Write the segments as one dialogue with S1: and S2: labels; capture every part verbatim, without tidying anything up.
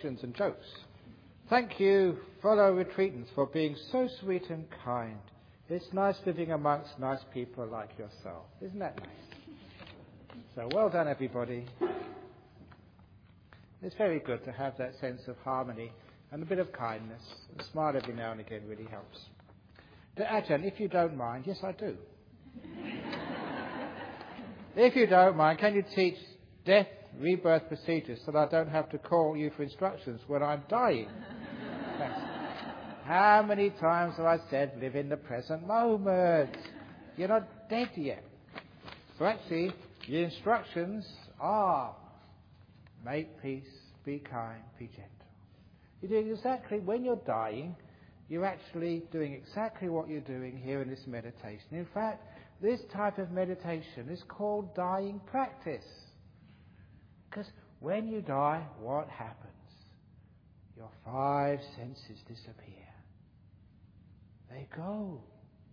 S1: questions and jokes. Thank you, fellow retreatants, for being so sweet and kind. It's nice living amongst nice people like yourself. Isn't that nice? So well done, everybody. It's very good to have that sense of harmony and a bit of kindness. A smile every now and again really helps. To Ajahn, if you don't mind, yes I do. If you don't mind, can you teach death, rebirth procedures so that I don't have to call you for instructions when I'm dying? Thanks. How many times have I said, live in the present moment? You're not dead yet. So actually, the instructions are, make peace, be kind, be gentle. You do exactly, when you're dying, you're actually doing exactly what you're doing here in this meditation. In fact, this type of meditation is called dying practice. Because when you die, what happens? Your five senses disappear. They go.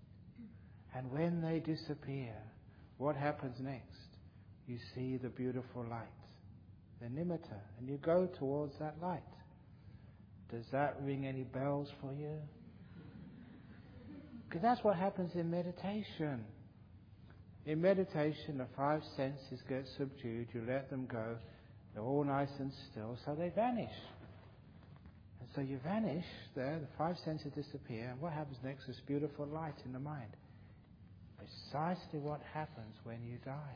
S1: And when they disappear, what happens next? You see the beautiful light, the nimitta, and you go towards that light. Does that ring any bells for you? Because that's what happens in meditation. In meditation, the five senses get subdued, you let them go, they're all nice and still, so they vanish. And so you vanish there, the five senses disappear, and what happens next is beautiful light in the mind. Precisely what happens when you die.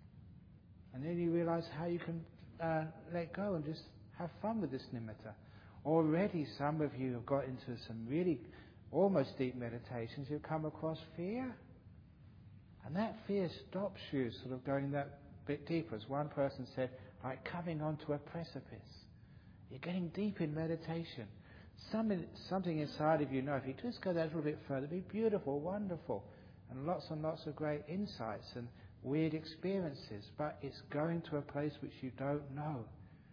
S1: And then you realize how you can uh, let go and just have fun with this nimitta. Already some of you have got into some really almost deep meditations, you've come across fear. And that fear stops you sort of going that bit deeper. As one person said, like coming onto a precipice. You're getting deep in meditation. Something, something inside of you know, if you just go that little bit further, it'll be beautiful, wonderful, and lots and lots of great insights and weird experiences. But it's going to a place which you don't know.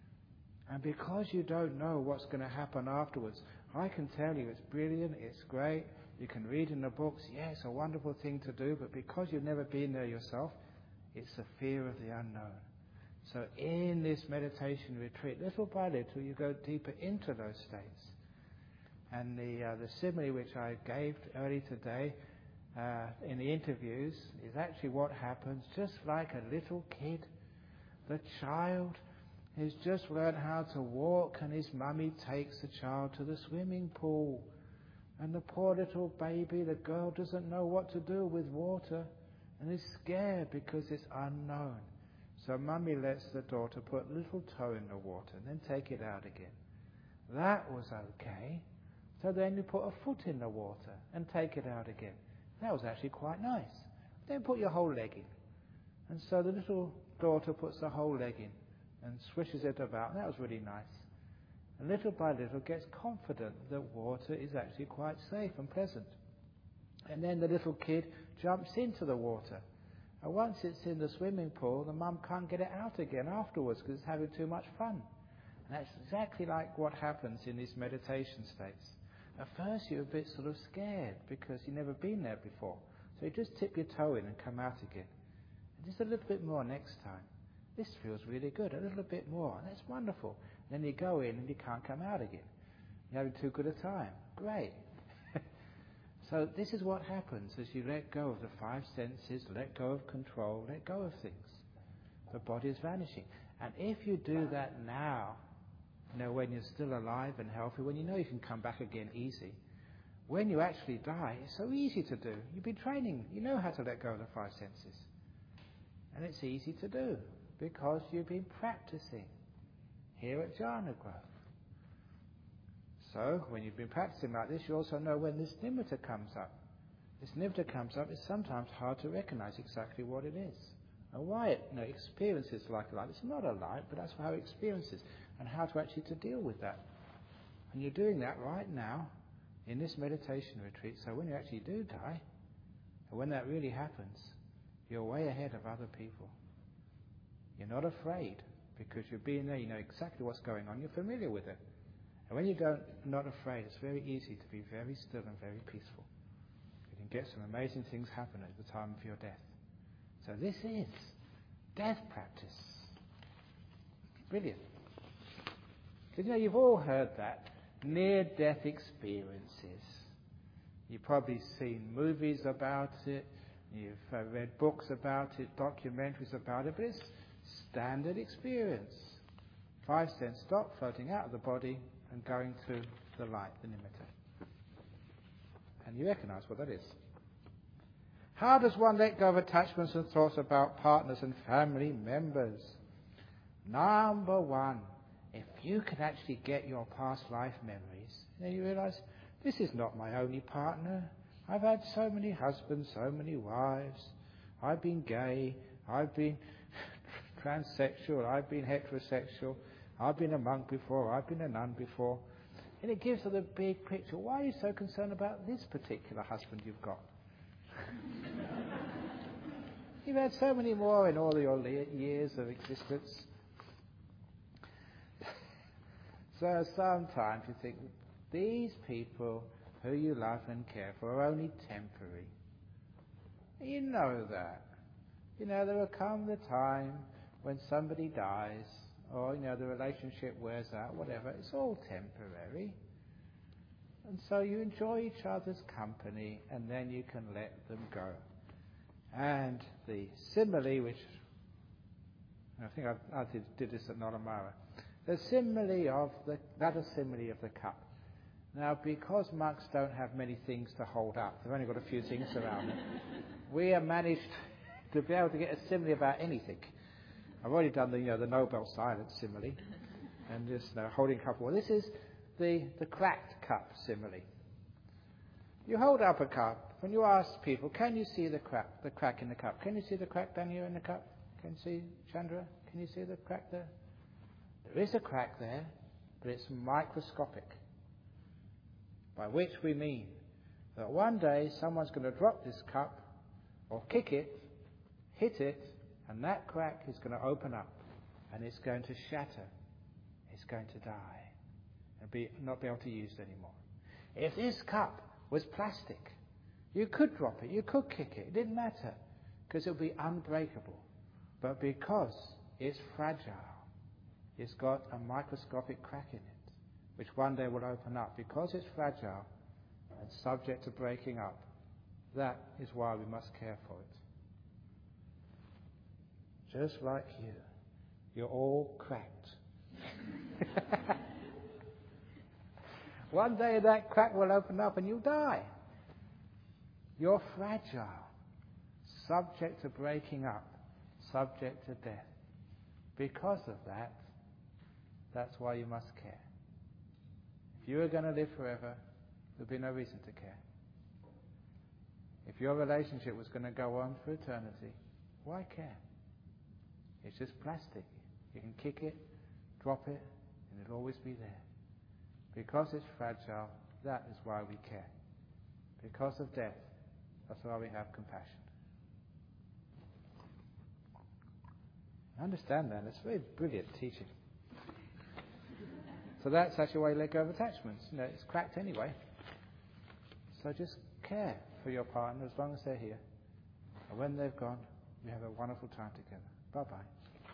S1: And because you don't know what's going to happen afterwards, I can tell you it's brilliant, it's great. You can read in the books, yeah, it's a wonderful thing to do, but because you've never been there yourself, it's the fear of the unknown. So in this meditation retreat, little by little, you go deeper into those states. And the uh, the simile which I gave early today uh, in the interviews is actually what happens, just like a little kid. The child has just learned how to walk, and his mummy takes the child to the swimming pool. And the poor little baby, the girl, doesn't know what to do with water and is scared because it's unknown. So mummy lets the daughter put a little toe in the water and then take it out again. That was okay. So then you put a foot in the water and take it out again. That was actually quite nice. Then put your whole leg in. And so the little daughter puts the whole leg in and swishes it about. That was really nice. And little by little gets confident that water is actually quite safe and pleasant. And then the little kid jumps into the water. And once it's in the swimming pool, the mum can't get it out again afterwards because it's having too much fun. And that's exactly like what happens in these meditation states. At first you're a bit sort of scared because you've never been there before. So you just tip your toe in and come out again. And just a little bit more next time. This feels really good, a little bit more. And that's wonderful. Then you go in and you can't come out again. You're having too good a time. Great. So this is what happens as you let go of the five senses, let go of control, let go of things. The body is vanishing. And if you do that now, you know, when you're still alive and healthy, when you know you can come back again easy, when you actually die, it's so easy to do. You've been training. You know how to let go of the five senses. And it's easy to do because you've been practicing here at Jhana Grove. So, when you've been practicing like this, you also know when this nimitta comes up. This nimitta comes up, it's sometimes hard to recognize exactly what it is. And why it you know, experiences like a light. It's not a light, but that's how it experiences. And how to actually to deal with that. And you're doing that right now in this meditation retreat. So when you actually do die, and when that really happens, you're way ahead of other people. You're not afraid because you're being there, you know exactly what's going on, you're familiar with it. And when you don't, not afraid, it's very easy to be very still and very peaceful. You can get some amazing things happen at the time of your death. So this is death practice. Brilliant. Because, you know, you've all heard that. Near-death experiences. You've probably seen movies about it. You've uh, read books about it, documentaries about it, but it's standard experience. Five sense stop, floating out of the body and going to the light, the nimitta. And you recognize what that is. How does one let go of attachments and thoughts about partners and family members? Number one, if you can actually get your past life memories, then you realize, this is not my only partner. I've had so many husbands, so many wives. I've been gay. I've been transsexual. I've been heterosexual. I've been a monk before. I've been a nun before. And it gives her the big picture. Why are you so concerned about this particular husband you've got? You've had so many more in all your years of existence. So sometimes you think, these people who you love and care for are only temporary. You know that. You know, there will come the time when somebody dies, or, you know, the relationship wears out, whatever. It's all temporary. And so you enjoy each other's company, and then you can let them go. And the simile, which I think I, I did, did this at Noramara, the simile of the, another simile of the cup. Now, because monks don't have many things to hold up, they've only got a few things around them, we have managed to be able to get a simile about anything. I've already done the, you know, the Nobel silence simile, and just you know, holding a cup. Well, this is the, the cracked cup simile. You hold up a cup, when you ask people, can you see the crack, the crack in the cup? Can you see the crack down here in the cup? Can you see, Chandra? Can you see the crack there? There is a crack there, but it's microscopic. By which we mean that one day someone's going to drop this cup or kick it, hit it, and that crack is going to open up and it's going to shatter. It's going to die and be, not be able to use it anymore. If this cup was plastic, you could drop it, you could kick it, it didn't matter because it would be unbreakable. But because it's fragile, it's got a microscopic crack in it, which one day will open up. Because it's fragile and subject to breaking up, that is why we must care for it. Just like you, you're all cracked. One day that crack will open up and you'll die. You're fragile, subject to breaking up, subject to death. Because of that, that's why you must care. If you were going to live forever, there'd be no reason to care. If your relationship was going to go on for eternity, why care? It's just plastic. You can kick it, drop it, and it'll always be there. Because it's fragile, that is why we care. Because of death, that's why we have compassion. I understand that. It's very brilliant teaching. So that's actually why you let go of attachments. You know, it's cracked anyway. So just care for your partner as long as they're here. And when they've gone, we have a wonderful time together. Bye-bye.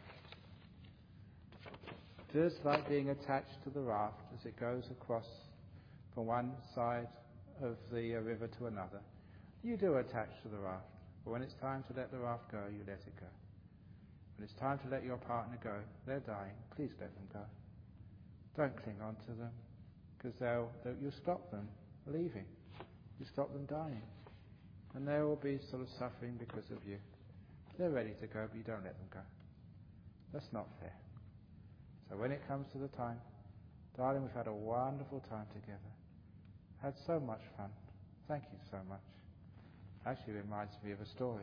S1: Just like being attached to the raft as it goes across from one side of the uh, river to another. You do attach to the raft. But when it's time to let the raft go, you let it go. When it's time to let your partner go, they're dying, please let them go. Don't cling on to them, because they'll, they'll, you'll stop them leaving. You stop them dying. And they will be sort of suffering because of you. They're ready to go, but you don't let them go. That's not fair. So when it comes to the time, darling, we've had a wonderful time together. Had so much fun. Thank you so much. Actually reminds me of a story.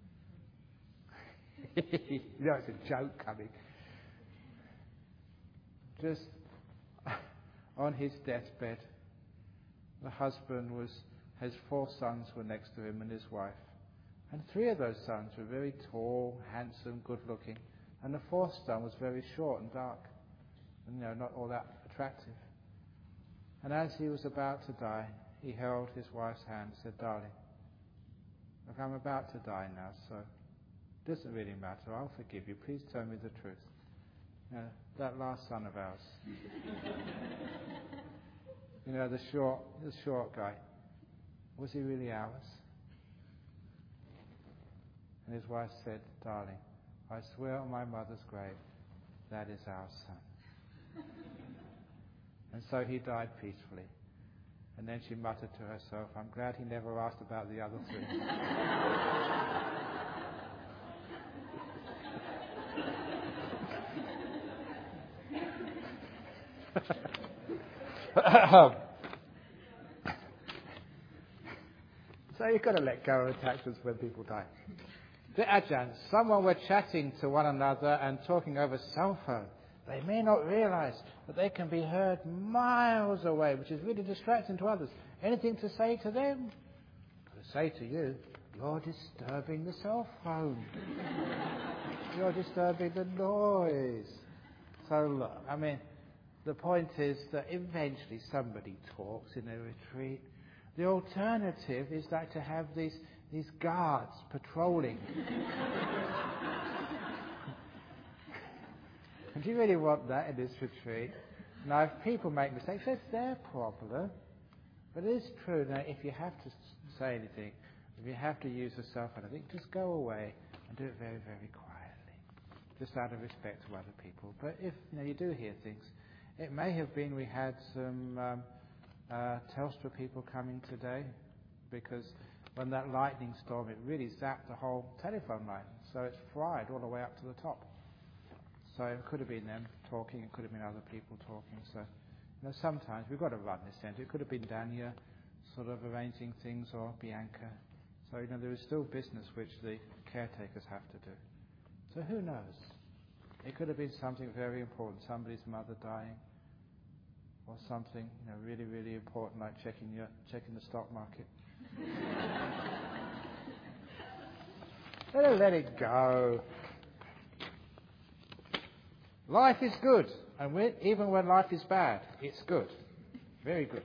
S1: You know, it's a joke coming. Just on his deathbed, the husband was, his four sons were next to him and his wife. And three of those sons were very tall, handsome, good-looking. And the fourth son was very short and dark, and, you know, not all that attractive. And as he was about to die, he held his wife's hand and said, darling, look, I'm about to die now, so it doesn't really matter. I'll forgive you. Please tell me the truth. You know, that last son of ours. You know, the short, the short guy. Was he really ours? And his wife said, darling, I swear on my mother's grave, that is our son. And so he died peacefully. And then she muttered to herself, I'm glad he never asked about the other three. So you've got to let go of attachments when people die. The Ajahn, someone were chatting to one another and talking over cell phone. They may not realize that they can be heard miles away, which is really distracting to others. Anything to say to them? To say to you, you're disturbing the cell phone. You're disturbing the noise. So look, I mean, the point is that eventually somebody talks in a retreat. The alternative is like to have these these guards patrolling. And do you really want that in this retreat? Now, if people make mistakes, that's their problem. But it is true that if you have to say anything, if you have to use the cell phone, I think just go away and do it very, very quietly, just out of respect to other people. But if you know you do hear things, it may have been we had some um, uh, Telstra people coming today, because when that lightning storm, it really zapped the whole telephone line, so it's fried all the way up to the top. So it could have been them talking, it could have been other people talking. So, you know, sometimes we've got to run this centre. It could have been Dania sort of arranging things, or Bianca. So, you know, there is still business which the caretakers have to do. So who knows? It could have been something very important, somebody's mother dying, or something, you know, really, really important, like checking your checking the stock market. Let it, let it go. Life is good, and we, even when life is bad, it's good. Very good.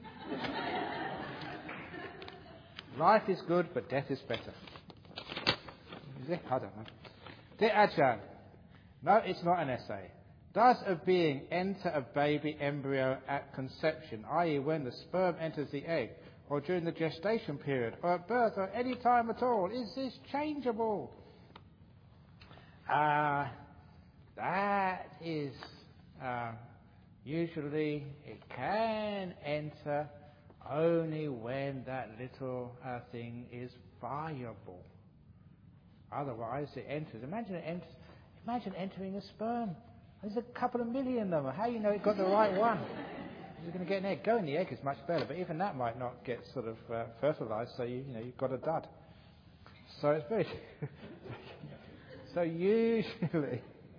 S1: Life is good, but death is better. Is it? I don't know. Dear Ajahn, no, it's not an essay. Does a being enter a baby embryo at conception, that is when the sperm enters the egg, or during the gestation period, or at birth, or any time at all? Is this changeable? Ah... Uh, That is, uh, usually it can enter only when that little uh, thing is viable. Otherwise it enters. Imagine it enters, imagine entering a sperm. There's a couple of million of them. How do you know it got the right one? You're going to get an egg. Go in the egg is much better, but even that might not get sort of uh, fertilized, so you, you know, you've got a dud. So it's very... so usually...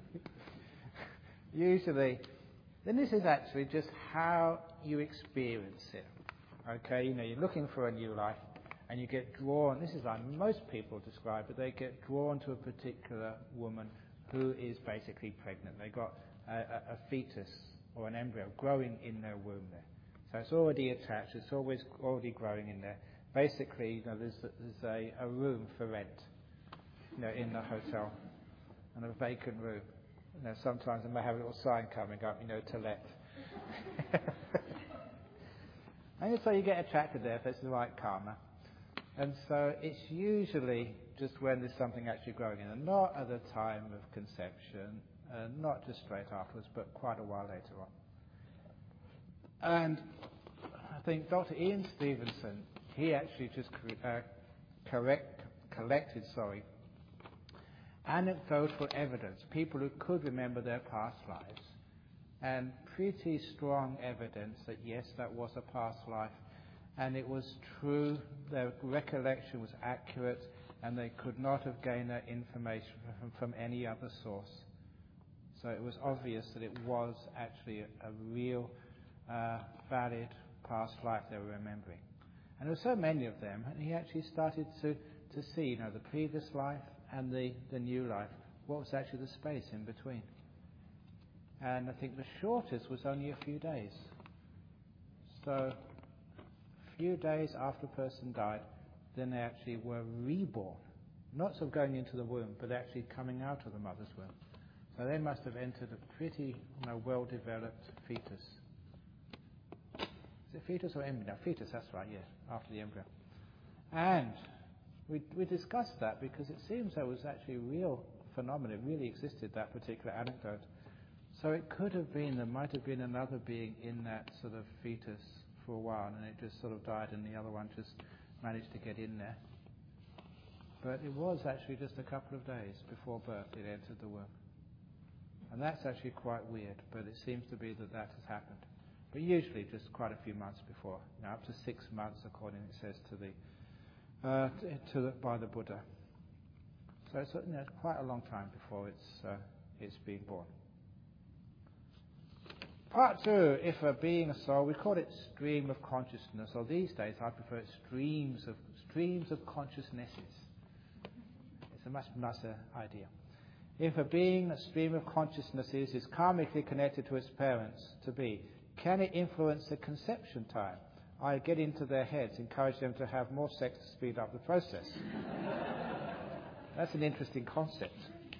S1: Usually, then this is actually just how you experience it. Okay, you know, you're looking for a new life, and you get drawn. This is like most people describe it. They get drawn to a particular woman who is basically pregnant. They got a, a, a fetus or an embryo growing in their womb there, so it's already attached. It's always already growing in there. Basically, you know, there's, there's a, a room for rent, you know, in the hotel, and a vacant room. You know, sometimes they may have a little sign coming up, you know, to let. And so you get attracted there if it's the right karma. And so it's usually just when there's something actually growing in, and not at the time of conception, and not just straight afterwards, but quite a while later on. And I think Doctor Ian Stevenson, he actually just uh, correct, collected, sorry, anecdotal evidence, people who could remember their past lives, and pretty strong evidence that yes, that was a past life, and it was true, their recollection was accurate, and they could not have gained that information from, from any other source. So it was obvious that it was actually a, a real, uh, valid past life they were remembering. And there were so many of them, and he actually started to, to see, you know, the previous life and the, the new life, what was actually the space in between. And I think the shortest was only a few days. So a few days after a person died, then they actually were reborn. Not sort of going into the womb, but actually coming out of the mother's womb. So they must have entered a pretty you know, well-developed fetus. Is it fetus or embryo? No, fetus, that's right, yes, after the embryo. And we, we discussed that because it seems there was actually a real phenomenon. It really existed, that particular anecdote. So it could have been, there might have been another being in that sort of fetus for a while, and it just sort of died, and the other one just managed to get in there. But it was actually just a couple of days before birth it entered the womb. And that's actually quite weird, but it seems to be that that has happened. But usually just quite a few months before, you know, up to six months, according, it says, to the Uh, to, to the, by the Buddha. So it's you know, quite a long time before it's uh, it's being born. Part two, if a being, a soul, we call it stream of consciousness, or these days I prefer it streams of streams of consciousnesses. It's a much nicer idea. If a being, a stream of consciousnesses, is karmically connected to its parents to be, can it influence the conception time? I get into their heads, encourage them to have more sex to speed up the process. That's an interesting concept.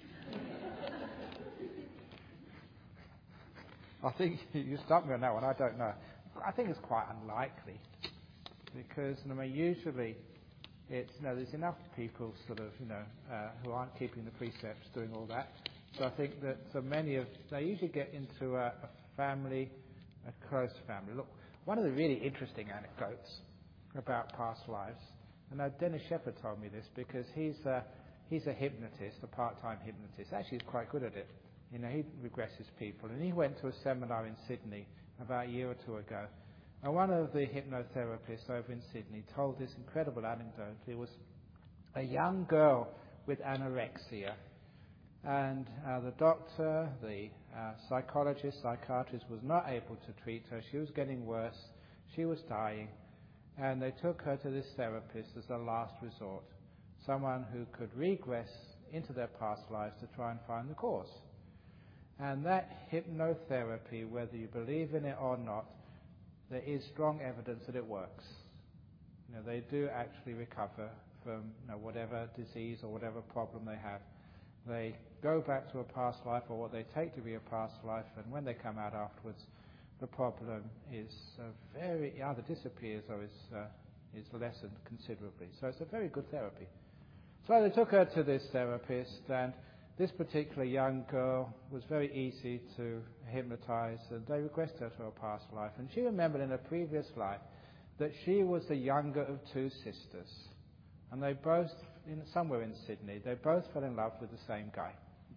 S1: I think you stumped me on that one. I don't know. I think it's quite unlikely because, I mean, usually it's you know there's enough people sort of you know uh, who aren't keeping the precepts doing all that. So I think that so many of they usually get into a, a family, a close family. Look. One of the really interesting anecdotes about past lives, and now Dennis Shepherd told me this because he's a, he's a hypnotist, a part-time hypnotist. Actually, he's quite good at it. You know, he regresses people. And he went to a seminar in Sydney about a year or two ago. And one of the hypnotherapists over in Sydney told this incredible anecdote. It was a young girl with anorexia. And uh, the doctor, the uh, psychologist, psychiatrist was not able to treat her. She was getting worse. She was dying. And they took her to this therapist as a last resort, someone who could regress into their past lives to try and find the cause. And that hypnotherapy, whether you believe in it or not, there is strong evidence that it works. You know, they do actually recover from you know, whatever disease or whatever problem they have. They go back to a past life or what they take to be a past life, and when they come out afterwards, the problem is uh, very either disappears or is uh, is lessened considerably. So it's a very good therapy. So they took her to this therapist, and this particular young girl was very easy to hypnotize, and they regressed her to a past life. And she remembered in a previous life that she was the younger of two sisters, and they both, in, somewhere in Sydney, they both fell in love with the same guy.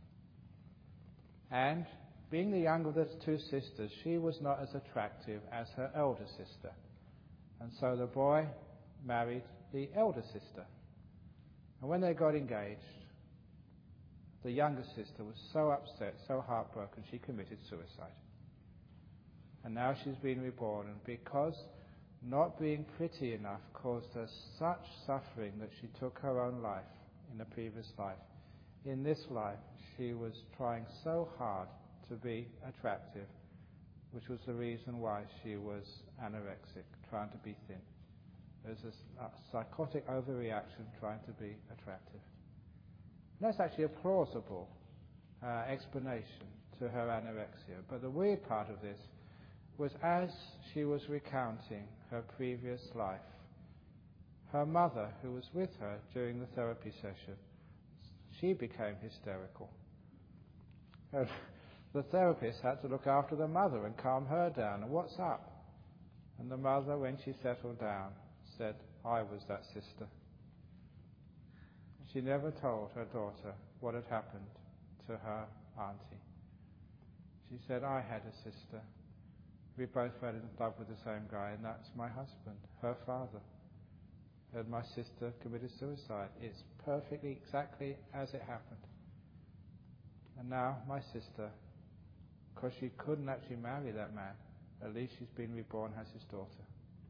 S1: And being the younger of the two sisters, she was not as attractive as her elder sister. And so the boy married the elder sister. And when they got engaged, the younger sister was so upset, so heartbroken, she committed suicide. And now she's been reborn, and because not being pretty enough caused her such suffering that she took her own life in a previous life, in this life she was trying so hard to be attractive, which was the reason why she was anorexic, trying to be thin. There's a, a psychotic overreaction trying to be attractive. And that's actually a plausible uh, explanation to her anorexia. But the weird part of this was as she was recounting her previous life, her mother, who was with her during the therapy session, she became hysterical. And the therapist had to look after the mother and calm her down. And what's up? And the mother, when she settled down, said, I was that sister. She never told her daughter what had happened to her auntie. She said, I had a sister. We both fell in love with the same guy, and that's my husband, her father. And my sister committed suicide. It's perfectly, exactly as it happened. And now my sister, because she couldn't actually marry that man, at least she's been reborn as his daughter.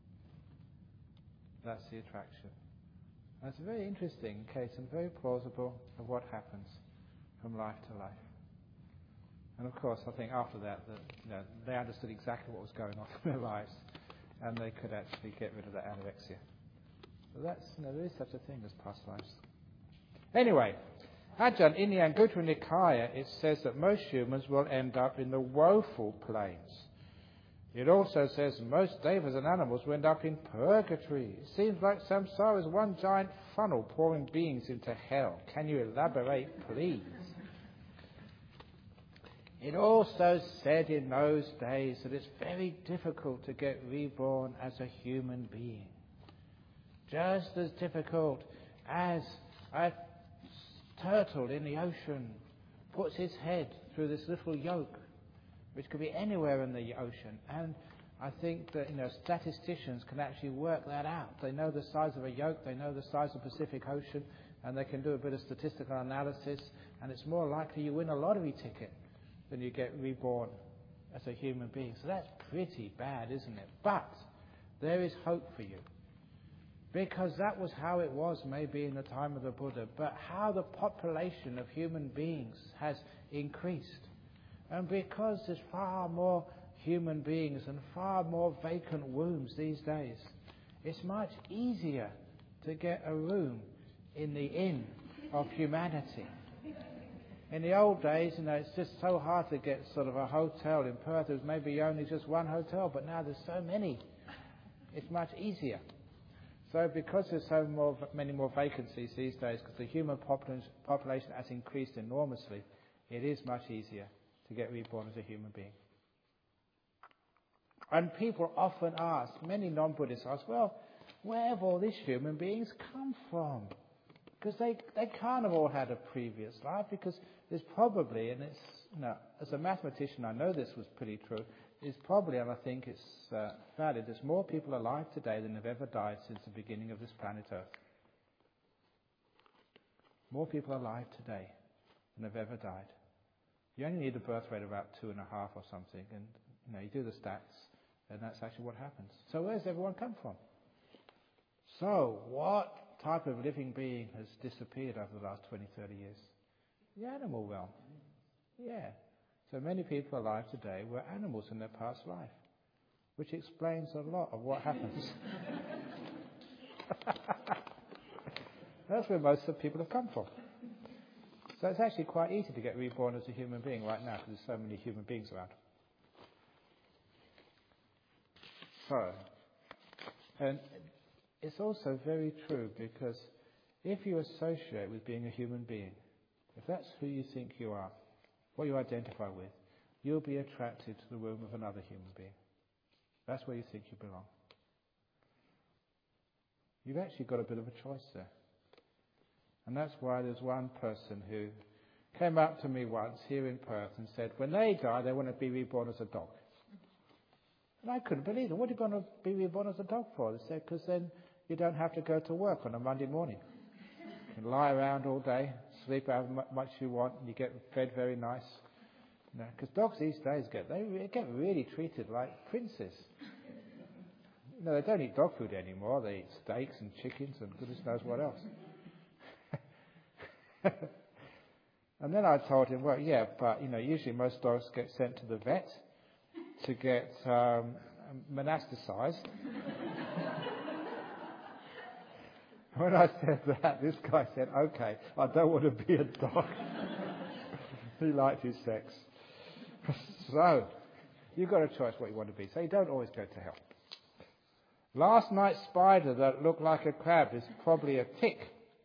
S1: That's the attraction. And it's a very interesting case and very plausible of what happens from life to life. And of course, I think after that, that you know, they understood exactly what was going on in their lives, and they could actually get rid of that anorexia. So that's, you know, there is such a thing as past lives. Anyway, Ajahn, in the Anguttara Nikaya, it says that most humans will end up in the woeful planes. It also says most devas and animals will end up in purgatory. It seems like samsara is one giant funnel pouring beings into hell. Can you elaborate, please? It also said in those days that it's very difficult to get reborn as a human being. Just as difficult as a turtle in the ocean puts his head through this little yolk, which could be anywhere in the ocean. And I think that, you know, statisticians can actually work that out. They know the size of a yolk, they know the size of the Pacific Ocean, and they can do a bit of statistical analysis, and it's more likely you win a lottery ticket than you get reborn as a human being. So that's pretty bad, isn't it? But there is hope for you. Because that was how it was maybe in the time of the Buddha, but how the population of human beings has increased. And because there's far more human beings and far more vacant wombs these days, it's much easier to get a room in the inn of humanity. In the old days, you know, it's just so hard to get sort of a hotel in Perth. There was maybe only just one hotel, but now there's so many. It's much easier. So because there's so more, many more vacancies these days, because the human population has increased enormously, it is much easier to get reborn as a human being. And people often ask, many non-Buddhists ask, well, where have all these human beings come from? Because they, they can't have all had a previous life, because there's probably, and it's, you know, as a mathematician I know this was pretty true, is probably, and I think it's uh, valid, there's more people alive today than have ever died since the beginning of this planet Earth. More people alive today than have ever died. You only need a birth rate of about two and a half or something, and you know, you do the stats, and that's actually what happens. So where's everyone come from? So what type of living being has disappeared over the last twenty, thirty years? The animal realm. Yeah. So many people alive today were animals in their past life, which explains a lot of what happens. That's where most of the people have come from. So it's actually quite easy to get reborn as a human being right now, because there's so many human beings around. So, and it's also very true, because if you associate with being a human being, if that's who you think you are, what you identify with, you'll be attracted to the womb of another human being. That's where you think you belong. You've actually got a bit of a choice there. And that's why there's one person who came up to me once here in Perth and said, when they die, they want to be reborn as a dog. And I couldn't believe it. What are you going to be reborn as a dog for? They said, because then you don't have to go to work on a Monday morning. You can lie around all day, sleep however much you want, and you get fed very nice. You know, because dogs these days get they get really treated like princes. You know, they don't eat dog food anymore. They eat steaks and chickens and goodness knows what else. And then I told him, well, yeah, but you know, usually most dogs get sent to the vet to get um, monasticized. When I said that, this guy said, okay, I don't want to be a dog. He liked his sex. So, you've got a choice what you want to be. So you don't always go to hell. Last night's spider that looked like a crab is probably a tick.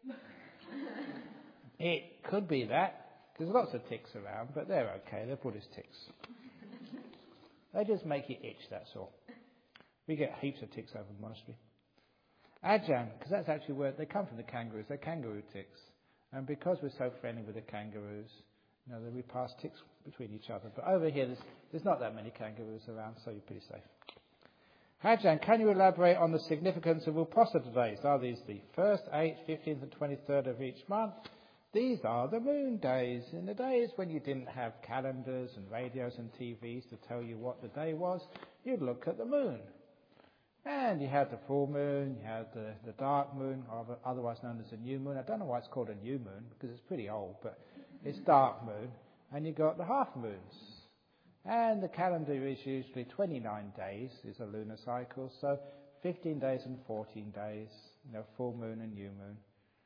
S1: It could be that. There's lots of ticks around, but they're okay. They're Buddhist ticks. They just make you itch, that's all. We get heaps of ticks over the monastery. Ajahn, because that's actually where they come from, the kangaroos. They're kangaroo ticks. And because we're so friendly with the kangaroos, you know, we pass ticks between each other. But over here, there's, there's not that many kangaroos around, so you're pretty safe. Ajahn, can you elaborate on the significance of Uposatha days? Are these the first, eighth, fifteenth and twenty-third of each month? These are the moon days. In the days when you didn't have calendars and radios and T Vs to tell you what the day was, you'd look at the moon. And you had the full moon, you had the, the dark moon, otherwise known as a new moon. I don't know why it's called a new moon, because it's pretty old, but it's dark moon. And you got the half moons. And the calendar is usually twenty-nine days, is a lunar cycle, so fifteen days and fourteen days, you know, full moon and new moon.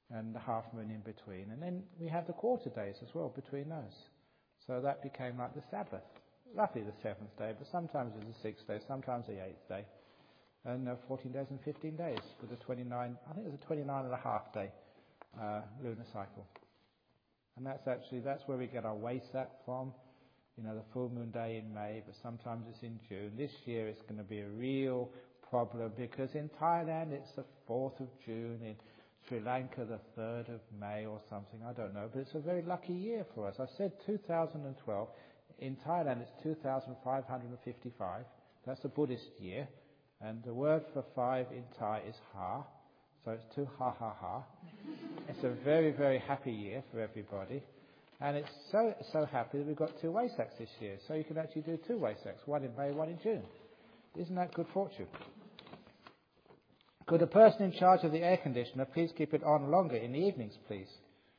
S1: and the half moon in between. And then we have the quarter days as well between those. So that became like the Sabbath, roughly the seventh day, but sometimes it was the sixth day, sometimes the eighth day. And uh, fourteen days and fifteen days with the twenty-nine, I think it was a twenty-nine and a half day uh, lunar cycle. And that's actually, that's where we get our Wesak from, you know, the full moon day in May, but sometimes it's in June. This year it's going to be a real problem because in Thailand it's the fourth of June, in Sri Lanka the third of May or something, I don't know, but it's a very lucky year for us. I said two thousand twelve, in Thailand it's two thousand five hundred fifty-five, that's the Buddhist year, and the word for five in Thai is ha, so it's two ha ha ha. It's a very, very happy year for everybody, and it's so, so happy that we've got two Wasaks this year, so you can actually do two Wasaks, one in May, one in June. Isn't that good fortune? Could the person in charge of the air conditioner please keep it on longer in the evenings, please?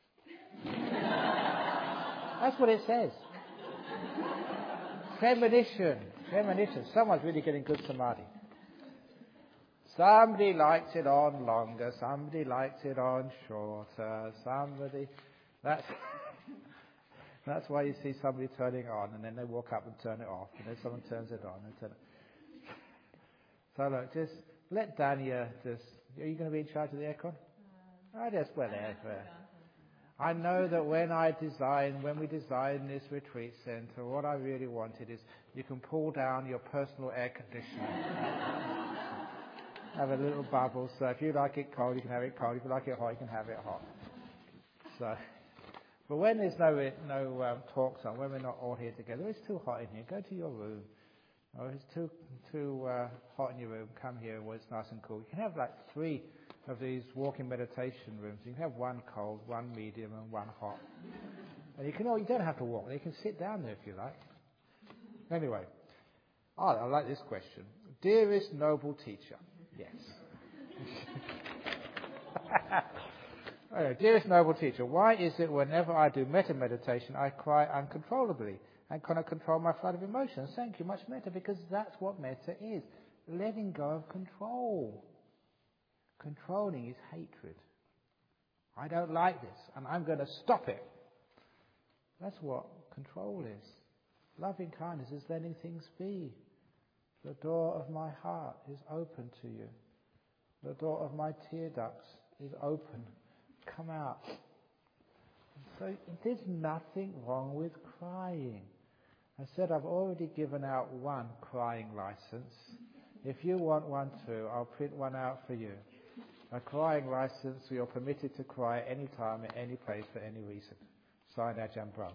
S1: That's what it says. Premonition. Premonition. Someone's really getting good samadhi. Somebody likes it on longer. Somebody likes it on shorter. Somebody... That's... That's why you see somebody turning it on and then they walk up and turn it off. And then someone turns it on and turn it... So look, just... Let Dania just... Are you going to be in charge of the aircon? Uh, I just went there. I know that when I design, when we design this retreat centre, what I really wanted is you can pull down your personal air conditioner. Have a little bubble, so if you like it cold, you can have it cold. If you like it hot, you can have it hot. So, but when there's no no um, talks on, when we're not all here together, it's too hot in here. Go to your room. Or if it's too too uh, hot in your room, come here where it's nice and cool. You can have like three of these walking meditation rooms. You can have one cold, one medium, and one hot. And you can, oh, you don't have to walk. You can sit down there if you like. Anyway, oh, I like this question. Dearest noble teacher, yes. Okay, dearest noble teacher, why is it whenever I do metta meditation, I cry uncontrollably and cannot control my flood of emotions? Thank you, much metta, because that's what metta is. Letting go of control. Controlling is hatred. I don't like this, and I'm going to stop it. That's what control is. Loving kindness is letting things be. The door of my heart is open to you. The door of my tear ducts is open. Come out. So there's nothing wrong with crying. I said I've already given out one crying license. If you want one too, I'll print one out for you. A crying license, you're permitted to cry any time, at any place, for any reason. Signed Ajahn Brahm.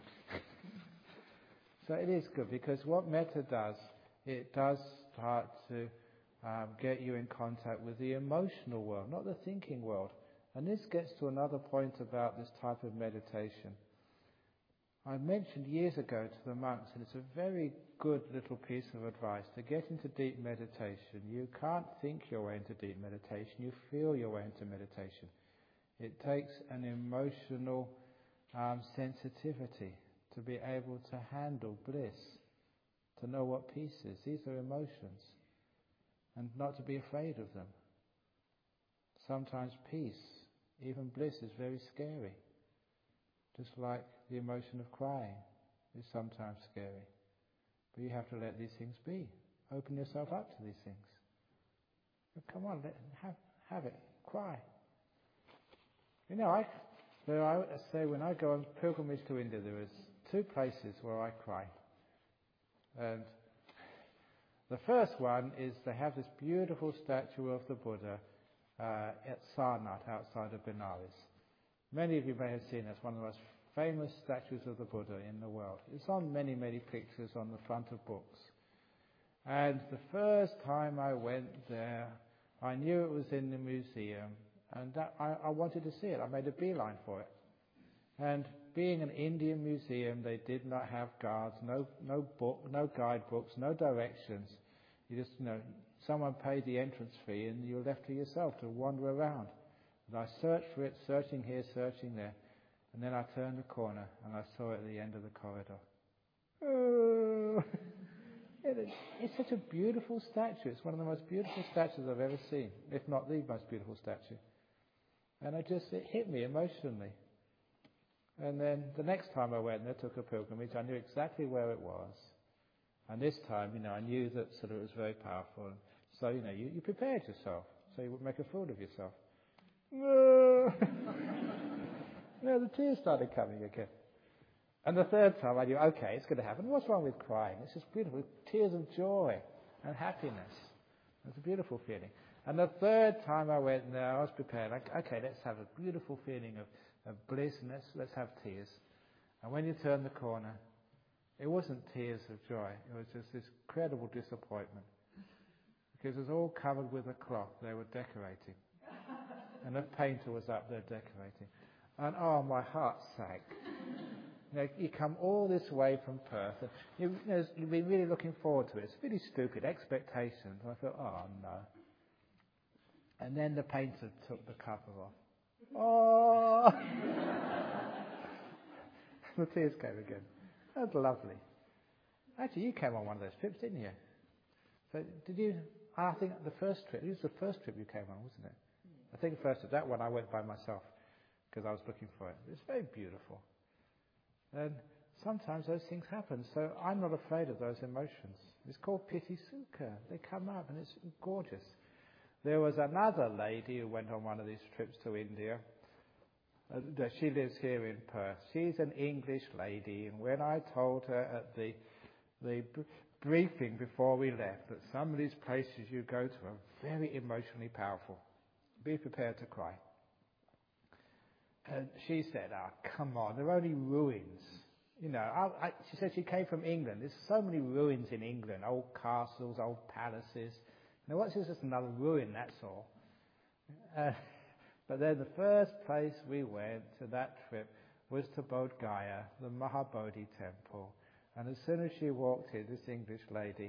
S1: So it is good, because what metta does, it does start to um, get you in contact with the emotional world, not the thinking world. And this gets to another point about this type of meditation. I mentioned years ago to the monks, and it's a very good little piece of advice, to get into deep meditation. You can't think your way into deep meditation, you feel your way into meditation. It takes an emotional um, sensitivity to be able to handle bliss, to know what peace is. These are emotions, and not to be afraid of them. Sometimes peace, even bliss, is very scary. Just like the emotion of crying is sometimes scary. But you have to let these things be. Open yourself up to these things. But come on, let, have, have it. Cry. You know, I, so I say when I go on pilgrimage to India, there is two places where I cry. And the first one is they have this beautiful statue of the Buddha uh, at Sarnath, outside of Benares. Many of you may have seen it. It's one of the most famous statues of the Buddha in the world. It's on many, many pictures on the front of books. And the first time I went there, I knew it was in the museum, and that, I, I wanted to see it. I made a beeline for it. And being an Indian museum, they did not have guards, no, no book, no guidebooks, no directions. You just, you know, someone paid the entrance fee, and you're left to yourself to wander around. And I searched for it, searching here, searching there. And then I turned the corner and I saw it at the end of the corridor. Oh, it is, it's such a beautiful statue. It's one of the most beautiful statues I've ever seen, if not the most beautiful statue. And I just, it hit me emotionally. And then the next time I went and I took a pilgrimage, I knew exactly where it was. And this time, you know, I knew that sort of it was very powerful. So, you know, you, you prepared yourself so you wouldn't make a fool of yourself. No, no, the tears started coming again. And the third time I knew, okay, it's going to happen. What's wrong with crying? It's just beautiful. Tears of joy and happiness. It's a beautiful feeling. And the third time I went there, I was prepared. Like, okay, let's have a beautiful feeling of, of bliss and let's, let's have tears. And when you turn the corner, it wasn't tears of joy. It was just this incredible disappointment. Because it was all covered with a cloth they were decorating. And the painter was up there decorating. And oh, my heart sank. You know, you come all this way from Perth, and you, you know, you've been really looking forward to it. It's really stupid, expectations. And I thought, oh no. And then the painter took the cover off. Oh! The tears came again. That was lovely. Actually, you came on one of those trips, didn't you? So did you? I think the first trip. It was the first trip you came on, wasn't it? I think the first trip. That one I went by myself because I was looking for it. It's very beautiful. And sometimes those things happen. So I'm not afraid of those emotions. It's called piti sukha. They come up and it's gorgeous. There was another lady who went on one of these trips to India. Uh, she lives here in Perth. She's an English lady, and when I told her at the the br- briefing before we left that some of these places you go to are very emotionally powerful, be prepared to cry. And she said, "Oh, come on, they're only ruins." You know, I, I, she said she came from England. There's so many ruins in England, old castles, old palaces. Now, what's this? Just another ruin, that's all. Uh, but then the first place we went to that trip was to Bodh Gaya, the Mahabodhi temple. And as soon as she walked in, this English lady,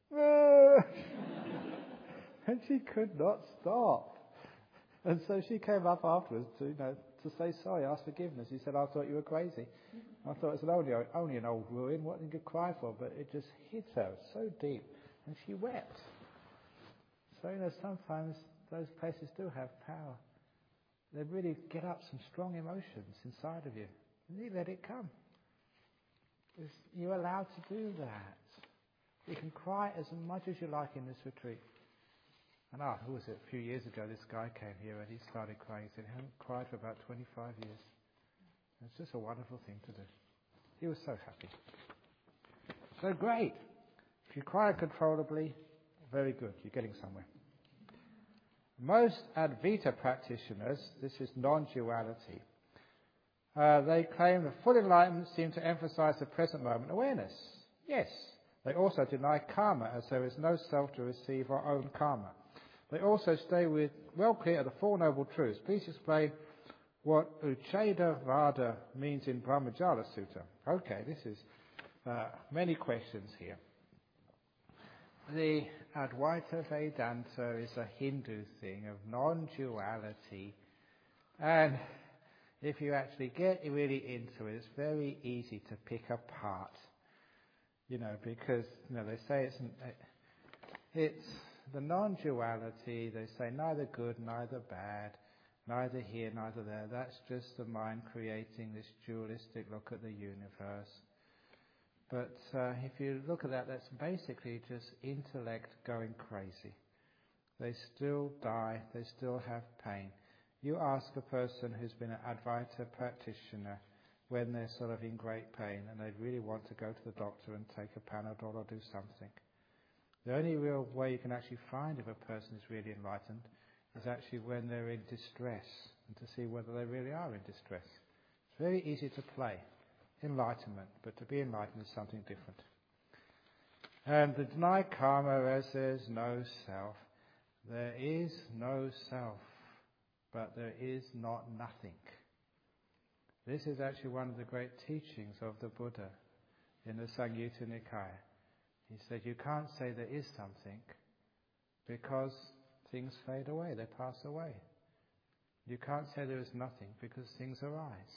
S1: and she could not stop. And so she came up afterwards to, you know, to say sorry, ask forgiveness. He said, "I thought you were crazy. I thought it was only, only an old ruin. What did you cry for?" But it just hit her so deep. And she wept. So, you know, sometimes those places do have power. They really get up some strong emotions inside of you. And you let it come. It's, you're allowed to do that. You can cry as much as you like in this retreat. And ah, who was it? A few years ago, this guy came here and he started crying. He said he hadn't cried for about twenty-five years. And it's just a wonderful thing to do. He was so happy. So great. If you cry uncontrollably, very good. You're getting somewhere. Most Advaita practitioners, this is non-duality, uh, they claim that full enlightenment seems to emphasize the present moment awareness. Yes. They also deny karma, as there is no self to receive or own karma. They also stay with well clear of the Four Noble Truths. Please explain what Ucheda Vada means in Brahmajala Sutta. Okay, this is uh, many questions here. The Advaita Vedanta is a Hindu thing of non-duality, and if you actually get really into it, it's very easy to pick apart, you know, because, you know, they say it's, an, it's the non-duality, they say neither good, neither bad, neither here, neither there. That's just the mind creating this dualistic look at the universe. But uh, if you look at that, that's basically just intellect going crazy. They still die, they still have pain. You ask a person who's been an Advaita practitioner when they're sort of in great pain and they really want to go to the doctor and take a Panadol or do something. The only real way you can actually find if a person is really enlightened is actually when they're in distress and to see whether they really are in distress. It's very easy to play enlightenment, but to be enlightened is something different. And to deny karma as there's no self. There is no self, but there is not nothing. This is actually one of the great teachings of the Buddha in the Samyutta Nikaya. He said you can't say there is something because things fade away, they pass away. You can't say there is nothing because things arise.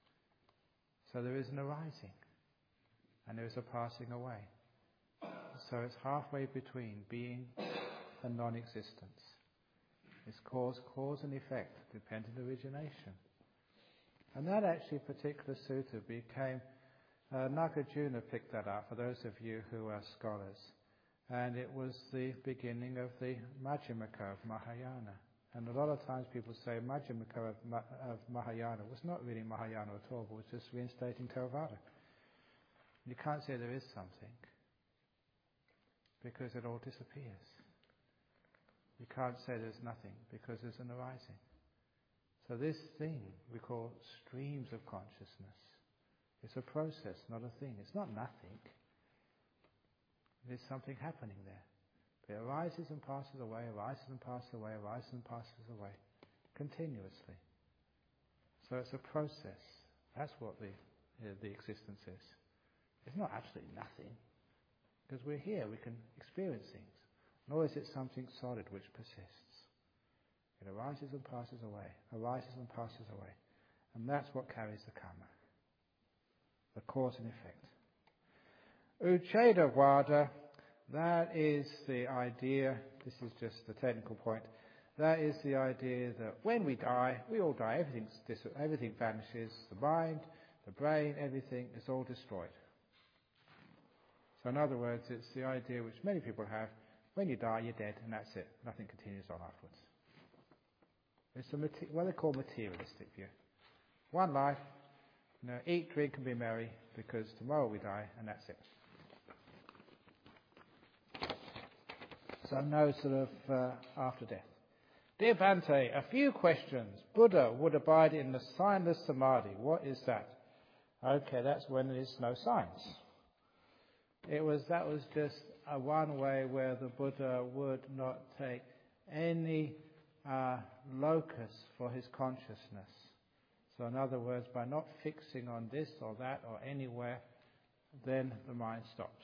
S1: So there is an arising and there is a passing away. So it's halfway between being and non-existence. It's cause, cause and effect, dependent origination. And that actually particular sutta became, uh, Nagarjuna picked that up, for those of you who are scholars. And it was the beginning of the Majjhimaka of Mahayana. And a lot of times people say Majjhimaka of, Ma- of Mahayana was not really Mahayana at all, but was just reinstating Theravada. You can't say there is something, because it all disappears. You can't say there's nothing, because there's an arising. So this thing we call streams of consciousness. It's a process, not a thing. It's not nothing. There's something happening there. It arises and passes away, arises and passes away, arises and passes away, continuously. So it's a process. That's what the uh, the existence is. It's not absolutely nothing, because we're here, we can experience things. Nor is it something solid which persists. It arises and passes away, arises and passes away. And that's what carries the karma. The cause and effect. Uchedavada, that is the idea, this is just the technical point, that is the idea that when we die, we all die, everything's dis- everything vanishes, the mind, the brain, everything is all destroyed. So in other words, it's the idea which many people have, when you die, you're dead, and that's it. Nothing continues on afterwards. It's a mater- what they call materialistic view. One life, you know, eat, drink, and be merry, because tomorrow we die, and that's it. So no sort of uh, after death. Dear Bhante, a few questions. Buddha would abide in the signless samadhi. What is that? Okay, that's when there's no signs. It was that was just a one way where the Buddha would not take any uh, locus for his consciousness. So in other words, by not fixing on this or that or anywhere, then the mind stops.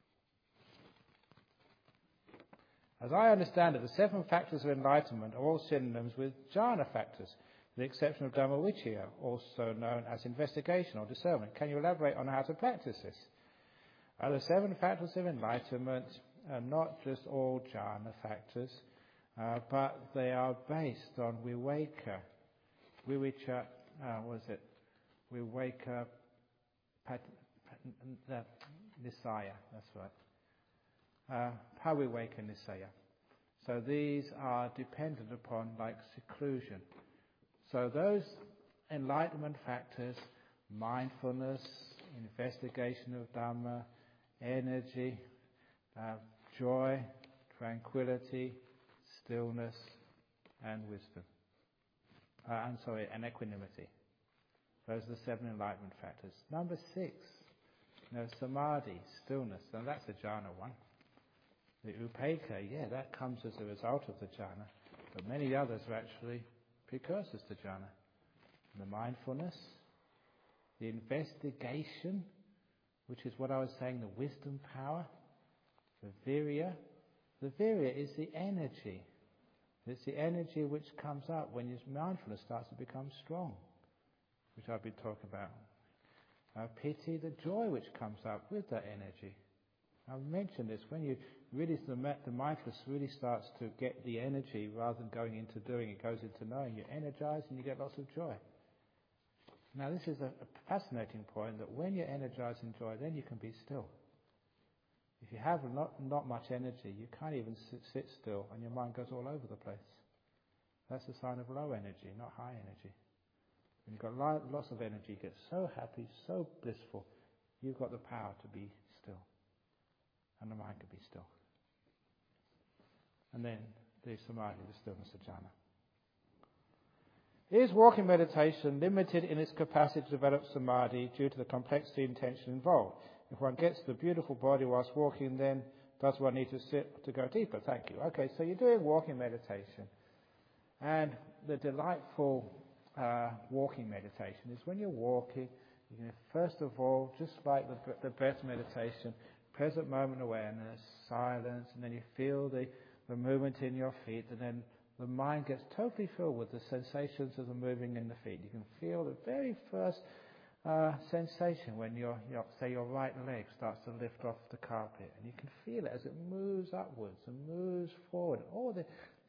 S1: As I understand it, the seven factors of enlightenment are all synonyms with jhana factors, with the exception of Dhammavichaya, also known as investigation or discernment. Can you elaborate on how to practice this? Uh, the seven factors of enlightenment are not just all jhana factors, uh, but they are based on viveka, viveka, uh, what is it? Viveka, pat, pat, uh, nisaya, that's right. Uh, Paviveka Nisaya. So these are dependent upon like seclusion. So those enlightenment factors, mindfulness, investigation of Dhamma, energy, uh, joy, tranquility, stillness, and wisdom. Uh, I'm sorry, and equanimity. Those are the seven enlightenment factors. Number six, you know, samadhi, stillness. Now that's a jhana one. The upekkha, yeah, that comes as a result of the jhana, but many others are actually precursors to jhana. The mindfulness, the investigation, which is what I was saying, the wisdom power, the virya. The virya is the energy. It's the energy which comes up when your mindfulness starts to become strong, which I've been talking about. Uh, piti, the joy which comes up with that energy. I've mentioned this, when you really, the, the mindfulness really starts to get the energy rather than going into doing, it goes into knowing. You're energized and you get lots of joy. Now this is a, a fascinating point, that when you're energized in joy, then you can be still. If you have not, not much energy, you can't even sit, sit still and your mind goes all over the place. That's a sign of low energy, not high energy. When you've got lots of energy, you get so happy, so blissful, you've got the power to be still. And the mind can be still. And then the samadhi, the stillness of jhana. Is walking meditation limited in its capacity to develop samadhi due to the complexity and tension involved? If one gets the beautiful body whilst walking, then does one need to sit to go deeper? Thank you. Okay, so you're doing walking meditation. And the delightful uh, walking meditation is when you're walking, you know, first of all, just like the, the breath meditation, present moment awareness, silence, and then you feel the, the movement in your feet, and then the mind gets totally filled with the sensations of the moving in the feet. You can feel the very first uh, sensation when your, your, say, your right leg starts to lift off the carpet, and you can feel it as it moves upwards and moves forward. All the,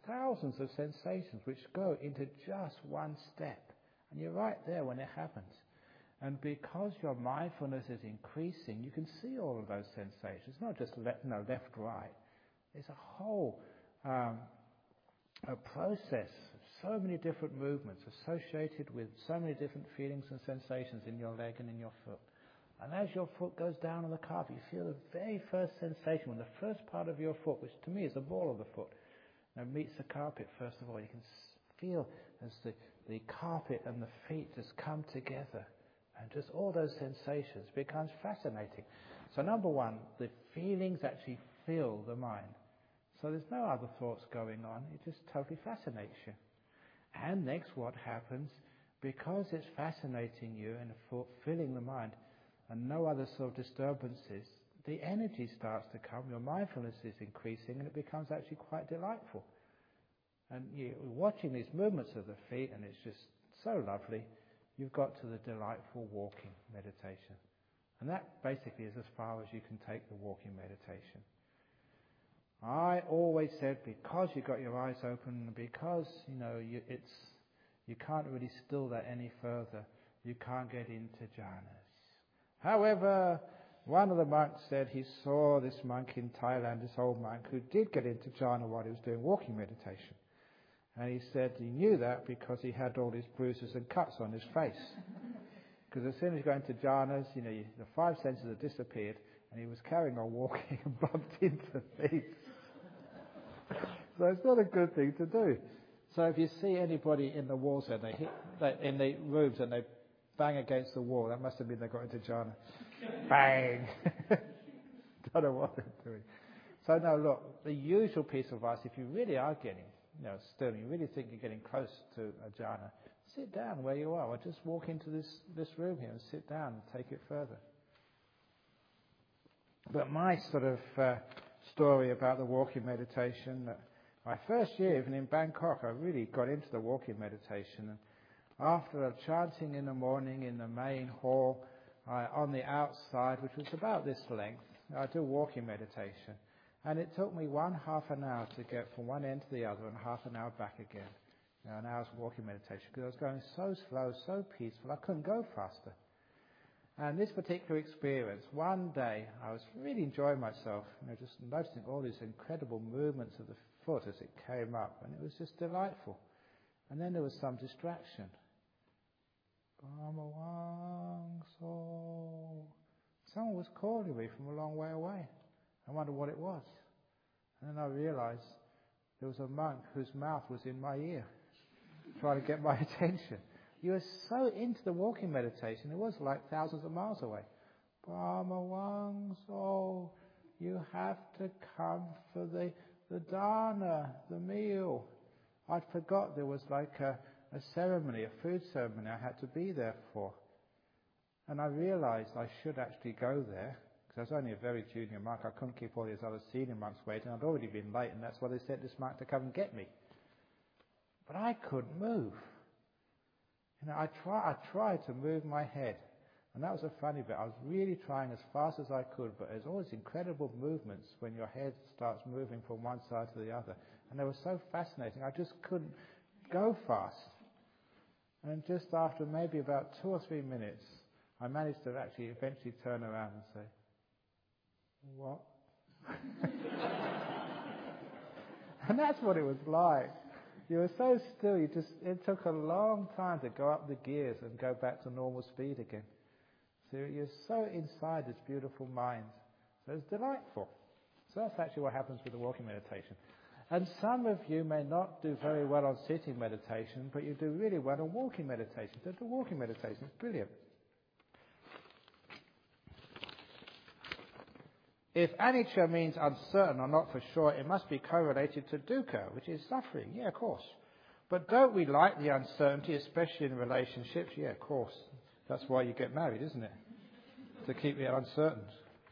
S1: thousands of sensations which go into just one step. And you're right there when it happens. And because your mindfulness is increasing, you can see all of those sensations. It's not just left, no, left, right. It's a whole um, a process of so many different movements associated with so many different feelings and sensations in your leg and in your foot. And as your foot goes down on the carpet, you feel the very first sensation when the first part of your foot, which to me is the ball of the foot, you know, meets the carpet first of all. You can feel as the, the carpet and the feet just come together. And just all those sensations becomes fascinating. So number one, the feelings actually fill the mind. So there's no other thoughts going on. It just totally fascinates you. And next what happens, because it's fascinating you and filling the mind, and no other sort of disturbances, the energy starts to come, your mindfulness is increasing, and it becomes actually quite delightful. And you're watching these movements of the feet, and it's just so lovely. You've got to the delightful walking meditation. And that basically is as far as you can take the walking meditation. I always said, because you've got your eyes open, because, you know, you, it's, you can't really still that any further, you can't get into jhanas. However, one of the monks said he saw this monk in Thailand, this old monk, who did get into jhana while he was doing walking meditation. And he said he knew that because he had all these bruises and cuts on his face. Because as soon as you go into jhanas, you know, you, the five senses have disappeared, and he was carrying on walking and bumped into things. So it's not a good thing to do. So if you see anybody in the walls and they hit, they, in the rooms and they bang against the wall, that must have been they got into jhana. Bang! Don't know what they're doing. So no, look, the usual piece of advice, if you really are getting, you know, still, you really think you're getting close to a jhana, sit down where you are, or just walk into this, this room here and sit down and take it further. But my sort of uh, story about the walking meditation, uh, my first year even in Bangkok, I really got into the walking meditation. And after a chanting in the morning in the main hall, uh, on the outside, which was about this length, I do walking meditation. And it took me one half an hour to get from one end to the other and half an hour back again. You know, an hour's walking meditation, because I was going so slow, so peaceful, I couldn't go faster. And this particular experience, one day, I was really enjoying myself, you know, just noticing all these incredible movements of the foot as it came up, and it was just delightful. And then there was some distraction. Someone was calling me from a long way away. I wondered what it was. And then I realized there was a monk whose mouth was in my ear, trying to get my attention. You were so into the walking meditation, it was like thousands of miles away. Brahma Wangso, you have to come for the, the dana, the meal. I'd forgot there was like a, a ceremony, a food ceremony I had to be there for. And I realized I should actually go there, because I was only a very junior monk. I couldn't keep all these other senior monks waiting. I'd already been late, and that's why they sent this monk to come and get me. But I couldn't move. You know, I try, I tried to move my head, and that was a funny bit. I was really trying as fast as I could, but there's always incredible movements when your head starts moving from one side to the other, and they were so fascinating. I just couldn't go fast. And just after maybe about two or three minutes, I managed to actually eventually turn around and say, "What?" And that's what it was like. You were so still, you just, it took a long time to go up the gears and go back to normal speed again. So you're so inside this beautiful mind. So it's delightful. So that's actually what happens with the walking meditation. And some of you may not do very well on sitting meditation, but you do really well on walking meditation. So the walking meditation is brilliant. If anicca means uncertain or not for sure, it must be correlated to dukkha, which is suffering. Yeah, of course. But don't we like the uncertainty, especially in relationships? Yeah, of course. That's why you get married, isn't it? To keep it uncertain.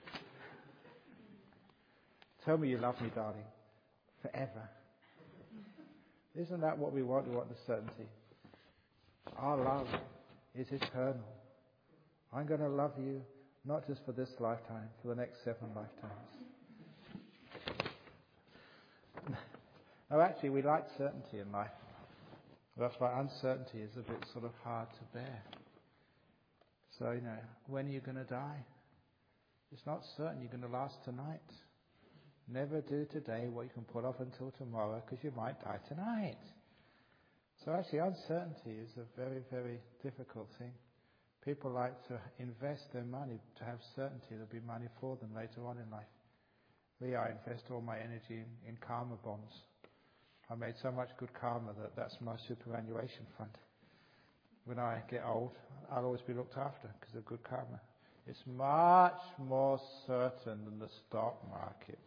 S1: Tell me you love me, darling. Forever. Isn't that what we want? We want the certainty. Our love is eternal. I'm going to love you not just for this lifetime, for the next seven lifetimes. No, actually, we like certainty in life. That's why uncertainty is a bit sort of hard to bear. So, you know, when are you going to die? It's not certain you're going to last tonight. Never do today what you can put off until tomorrow, because you might die tonight. So actually, uncertainty is a very, very difficult thing. People like to invest their money to have certainty there'll be money for them later on in life. Me, I invest all my energy in, in karma bonds. I made so much good karma that that's my superannuation fund. When I get old, I'll always be looked after because of good karma. It's much more certain than the stock market.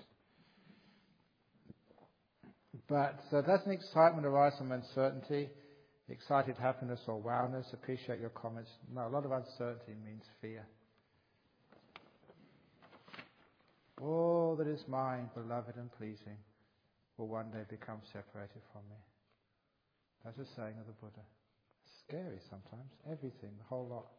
S1: But uh, does an excitement arise from uncertainty? Excited happiness or wowness? Appreciate your comments. No, a lot of uncertainty means fear. All that is mine, beloved and pleasing, will one day become separated from me. That's a saying of the Buddha. It's scary sometimes. Everything, the whole lot.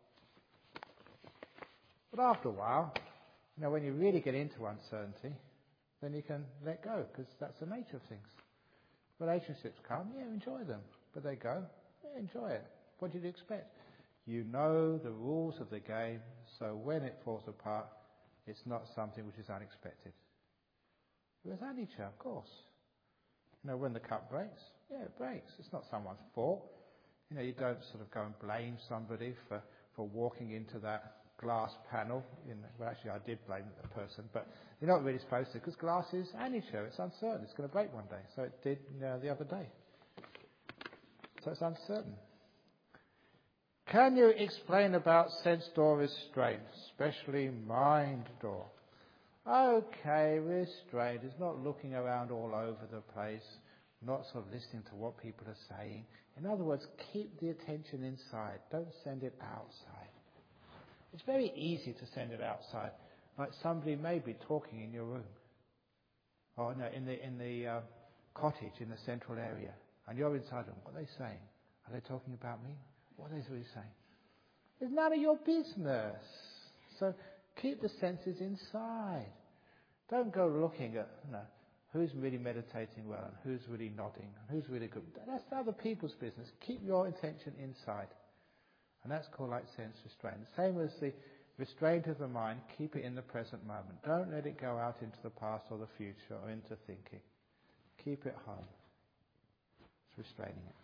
S1: But after a while, you know, when you really get into uncertainty, then you can let go, because that's the nature of things. Relationships come, yeah, enjoy them. But they go, yeah, enjoy it. What did you expect? You know the rules of the game, so when it falls apart, it's not something which is unexpected. It was nature, of course. You know, when the cup breaks, yeah, it breaks. It's not someone's fault. You know, you don't sort of go and blame somebody for, for walking into that glass panel. In, well, actually, I did blame the person, but you're not really supposed to, because glass is nature. It's uncertain. It's going to break one day. So it did you know, the other day. So it's uncertain. Can you explain about sense door restraint, especially mind door? Okay, restraint is not looking around all over the place, not sort of listening to what people are saying. In other words, keep the attention inside. Don't send it outside. It's very easy to send it outside. Like somebody may be talking in your room, or no, in the in the uh, cottage in the central area, and you're inside them. What are they saying? Are they talking about me? What are they really saying? It's none of your business. So keep the senses inside. Don't go looking at, you know, who's really meditating well and who's really nodding and who's really good. That's other people's business. Keep your attention inside. And that's called like sense restraint. The same as the restraint of the mind, keep it in the present moment. Don't let it go out into the past or the future or into thinking. Keep it home. It's restraining it.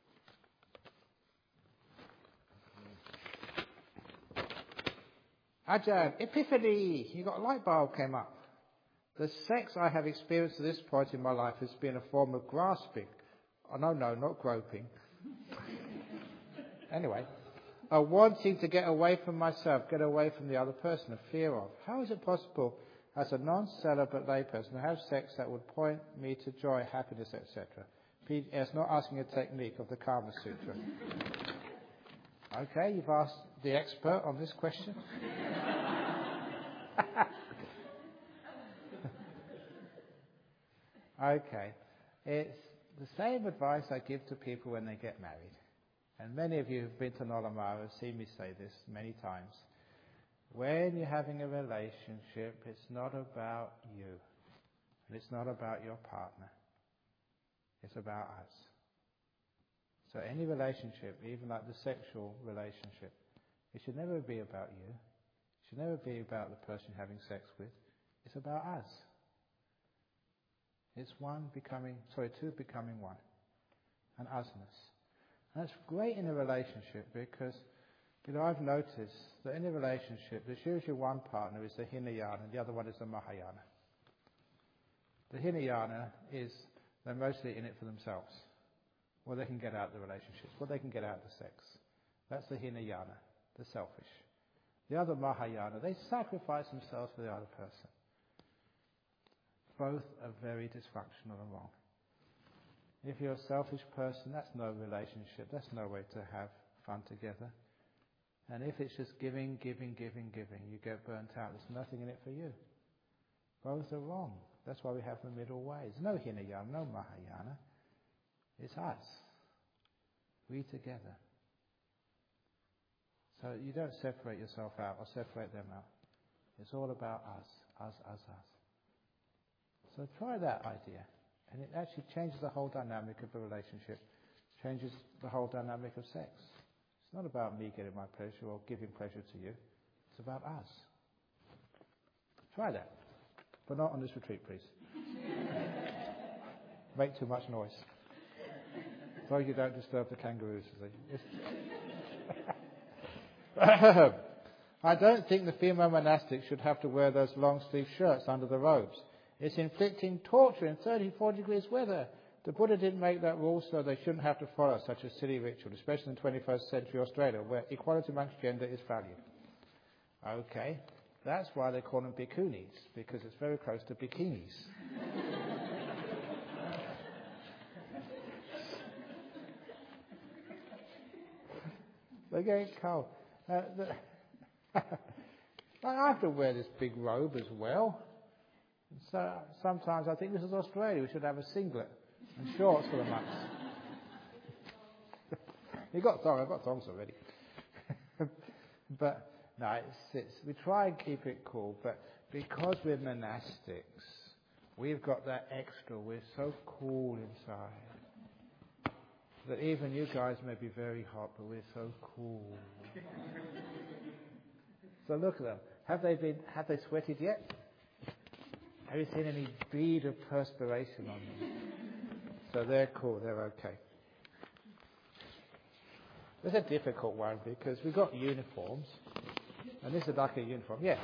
S1: Ajahn, epiphany! You got a light bulb came up. The sex I have experienced at this point in my life has been a form of grasping. Oh, no, no, not groping. Anyway, a wanting to get away from myself, get away from the other person, a fear of. How is it possible, as a non-celibate layperson, to have sex that would point me to joy, happiness, et cetera? P S not asking a technique of the Kama Sutra. Okay, you've asked the expert on this question. Okay, it's the same advice I give to people when they get married. And many of you who've been to Nolamara have seen me say this many times. When you're having a relationship, it's not about you. And it's not about your partner. It's about us. So any relationship, even like the sexual relationship, it should never be about you. It should never be about the person you're having sex with. It's about us. It's one becoming, sorry, two becoming one. And usness. And that's great in a relationship because, you know, I've noticed that in a relationship, there's usually one partner is the Hinayana and the other one is the Mahayana. The Hinayana is they're mostly in it for themselves. What they can get out of the relationships, what they can get out of the sex. That's the Hinayana, the selfish. The other Mahayana, they sacrifice themselves for the other person. Both are very dysfunctional and wrong. If you're a selfish person, that's no relationship. That's no way to have fun together. And if it's just giving, giving, giving, giving, you get burnt out. There's nothing in it for you. Both are wrong. That's why we have the middle way. There's no Hinayana, no Mahayana. It's us. We together. So you don't separate yourself out or separate them out. It's all about us. Us, us, us. So try that idea. And it actually changes the whole dynamic of the relationship, changes the whole dynamic of sex. It's not about me getting my pleasure or giving pleasure to you. It's about us. Try that. But not on this retreat, please. Make too much noise. So you don't disturb the kangaroos. I don't think the female monastics should have to wear those long sleeve shirts under the robes. It's inflicting torture in thirty-four degrees weather. The Buddha didn't make that rule, so they shouldn't have to follow such a silly ritual, especially in twenty-first century Australia, where equality amongst gender is valued. Okay, that's why they call them bhikkhunis, because it's very close to bikinis. They're getting cold. Uh, the I have to wear this big robe as well. So sometimes I think this is Australia. We should have a singlet and shorts for the monks. You got thongs. I've got thongs already. But no, it's, it's, we try and keep it cool. But because we're monastics, we've got that extra. We're so cool inside that even you guys may be very hot, but we're so cool. So look at them. Have they been? Have they sweated yet? Have you seen any bead of perspiration on them? So they're cool. They're okay. This is a difficult one because we've got uniforms, and this is like a uniform. Yeah.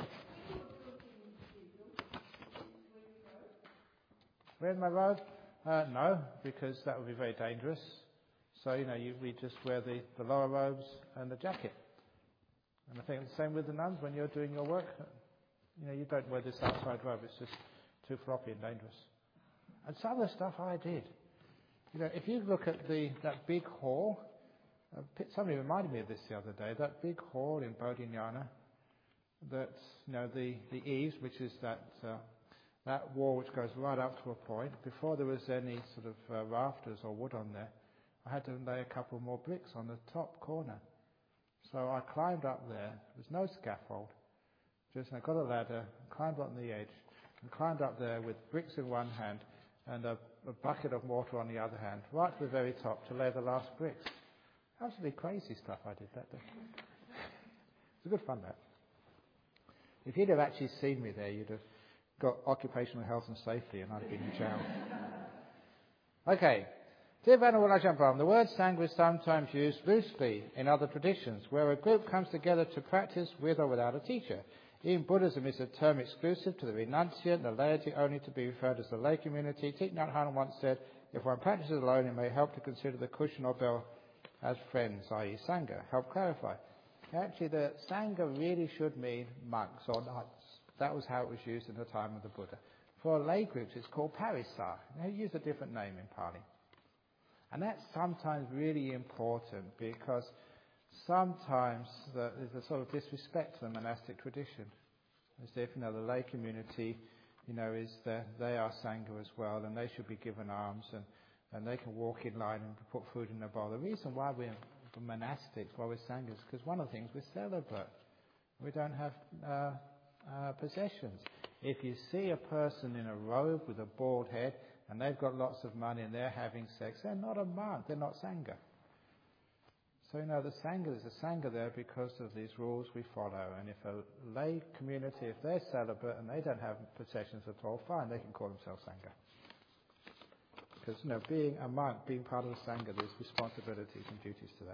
S1: Wear my robe? Uh, no, because that would be very dangerous. So you know, you, we just wear the, the lower robes and the jacket. And I think it's the same with the nuns when you're doing your work. You know, you don't wear this outside robe. It's just too floppy and dangerous. And some of the stuff I did. You know, if you look at the that big hall, uh, somebody reminded me of this the other day. That big hall in Bodhinyana, that you know the the eaves, which is that uh, that wall which goes right up to a point. Before there was any sort of uh, rafters or wood on there, I had to lay a couple more bricks on the top corner. So I climbed up there. There was no scaffold. Just I got a ladder, climbed up on the edge, and climbed up there with bricks in one hand and a, a bucket of mortar on the other hand, right to the very top to lay the last bricks. Absolutely crazy stuff I did that day. It was good fun, that. If you'd have actually seen me there, you'd have got occupational health and safety, and I'd have been in jail. Okay. Dear Venerable Ajahn Brahm, the word Sangha is sometimes used loosely in other traditions, where a group comes together to practice with or without a teacher. In Buddhism, it's a term exclusive to the renunciant, the laity only to be referred as the lay community. Thich Nhat Hanh once said, if one practices alone, it may help to consider the cushion or bell as friends, that is. Sangha. Help clarify. Actually, the Sangha really should mean monks or nuns. That was how it was used in the time of the Buddha. For lay groups, it's called parisa. They use a different name in Pali. And that's sometimes really important because sometimes the, there's a sort of disrespect to the monastic tradition. As if, you know, the lay community, you know, is the, they are Sangha as well, and they should be given alms, and, and they can walk in line and put food in their bowl. The reason why we're monastics, why we're Sanghas, is because one of the things we're celibate. We don't have uh, uh, possessions. If you see a person in a robe with a bald head, and they've got lots of money and they're having sex, they're not a monk, they're not Sangha. So, you know, the Sangha, there's a Sangha there because of these rules we follow. And if a lay community, if they're celibate and they don't have possessions at all, fine, they can call themselves Sangha. Because, you know, being a monk, being part of the Sangha, there's responsibilities and duties to that.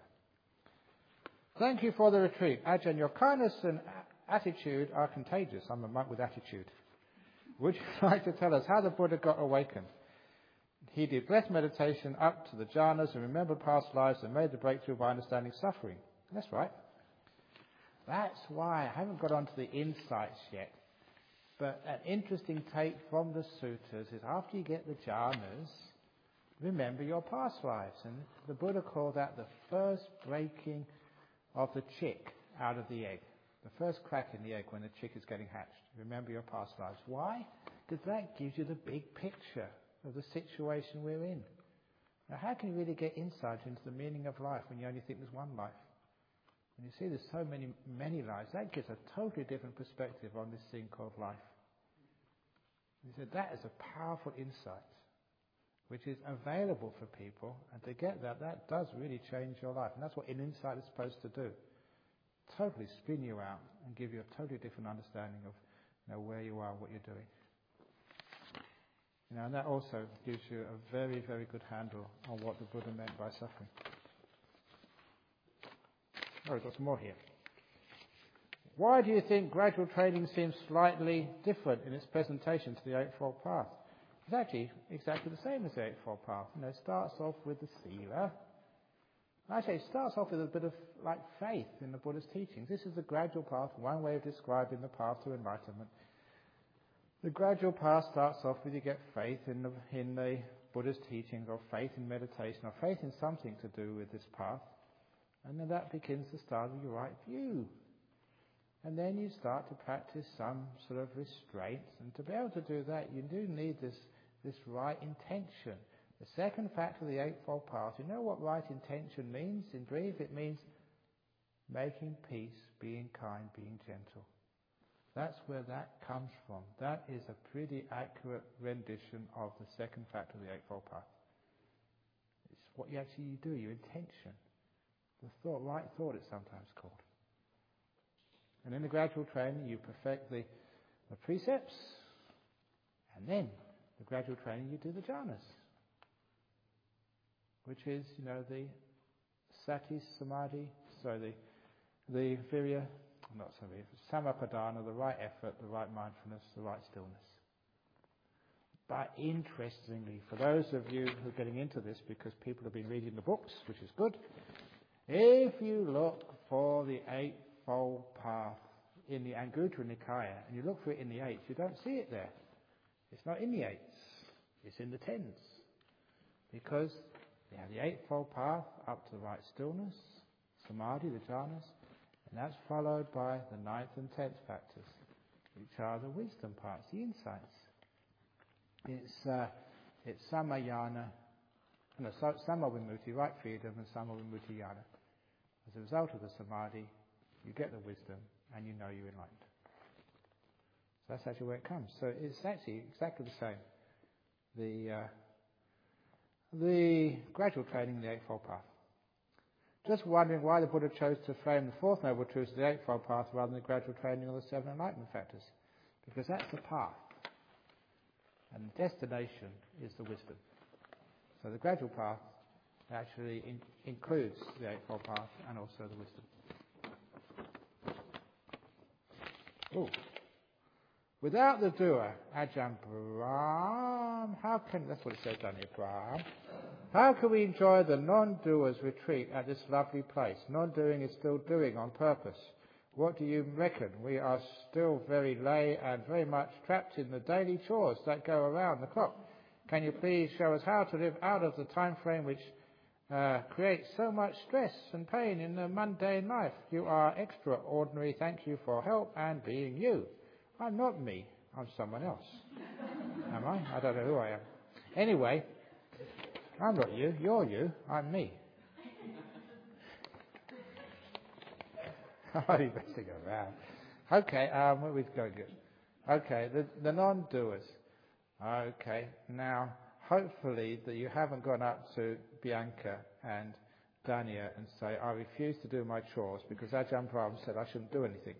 S1: Thank you for the retreat. Ajahn, your kindness and attitude are contagious. I'm a monk with attitude. Would you like to tell us how the Buddha got awakened? He did breath meditation up to the jhanas and remembered past lives and made the breakthrough by understanding suffering. That's right. That's why I haven't got onto the insights yet. But an interesting take from the sutras is after you get the jhanas, remember your past lives. And the Buddha called that the first breaking of the chick out of the egg. The first crack in the egg when the chick is getting hatched. Remember your past lives. Why? Because that gives you the big picture of the situation we're in. Now, how can you really get insight into the meaning of life when you only think there's one life? When you see there's so many, many lives, that gives a totally different perspective on this thing called life. He said that is a powerful insight. which is available for people. And to get that, that does really change your life. And that's what an insight is supposed to do. Totally spin you out and give you a totally different understanding of, you know, where you are, what you're doing. You know, and that also gives you a very, very good handle on what the Buddha meant by suffering. Oh, we've got some more here. Why do you think gradual training seems slightly different in its presentation to the Eightfold Path? It's actually exactly the same as the Eightfold Path. You know, it starts off with the sila. Actually, it starts off with a bit of like faith in the Buddha's teachings. This is the gradual path, one way of describing the path to enlightenment. The gradual path starts off with you get faith in the, in the Buddha's teachings, or faith in meditation, or faith in something to do with this path. And then that begins the start of your right view. And then you start to practice some sort of restraints. And to be able to do that, you do need this, this right intention. The second factor of the Eightfold Path, you know what right intention means? In brief, it means making peace, being kind, being gentle. That's where that comes from. That is a pretty accurate rendition of the second factor of the Eightfold Path. It's what you actually do, your intention. The thought, right thought it's sometimes called. And in the gradual training you perfect the, the precepts, and then the gradual training you do the jhanas, which is, you know, the sati samadhi, so the the virya, not so virya, samapadana, the right effort, the right mindfulness, the right stillness. But interestingly, for those of you who are getting into this, because people have been reading the books, which is good, if you look for the Eightfold Path in the Anguttara Nikaya, and you look for it in the eights, you don't see it there. It's not in the eights, it's in the tens. Because you have the Eightfold Path up to the right stillness, samadhi, the jhanas, and that's followed by the ninth and tenth factors, which are the wisdom parts, the insights. It's uh, it's samayana, no, samavimmuti, right freedom, and samavimmuti yana. As a result of the samadhi, you get the wisdom, and you know you're enlightened. So that's actually where it comes. So it's actually exactly the same. The uh, the gradual training in the Eightfold Path. Just wondering why the Buddha chose to frame the Fourth Noble Truth of the Eightfold Path rather than the gradual training of the Seven Enlightenment Factors. Because that's the path. And the destination is the wisdom. So the gradual path actually in, includes the Eightfold Path and also the wisdom. Ooh. Without the doer, Ajahn Brahm, how can, that's what it says down here, Brahm. How can we enjoy the non-doer's retreat at this lovely place? Non-doing is still doing on purpose. What do you reckon? We are still very lay and very much trapped in the daily chores that go around the clock. Can you please show us how to live out of the time frame which uh, creates so much stress and pain in the mundane life? You are extraordinary. Thank you for help and being you. I'm not me. I'm someone else. Am I? I don't know who I am. Anyway, I'm not you. You're you. I'm me. I'm messing around. Okay, um, where are we going? Okay, the, the non-doers. Okay, now, hopefully that you haven't gone up to Bianca and Dania and say, I refuse to do my chores because Ajahn Brahm said I shouldn't do anything.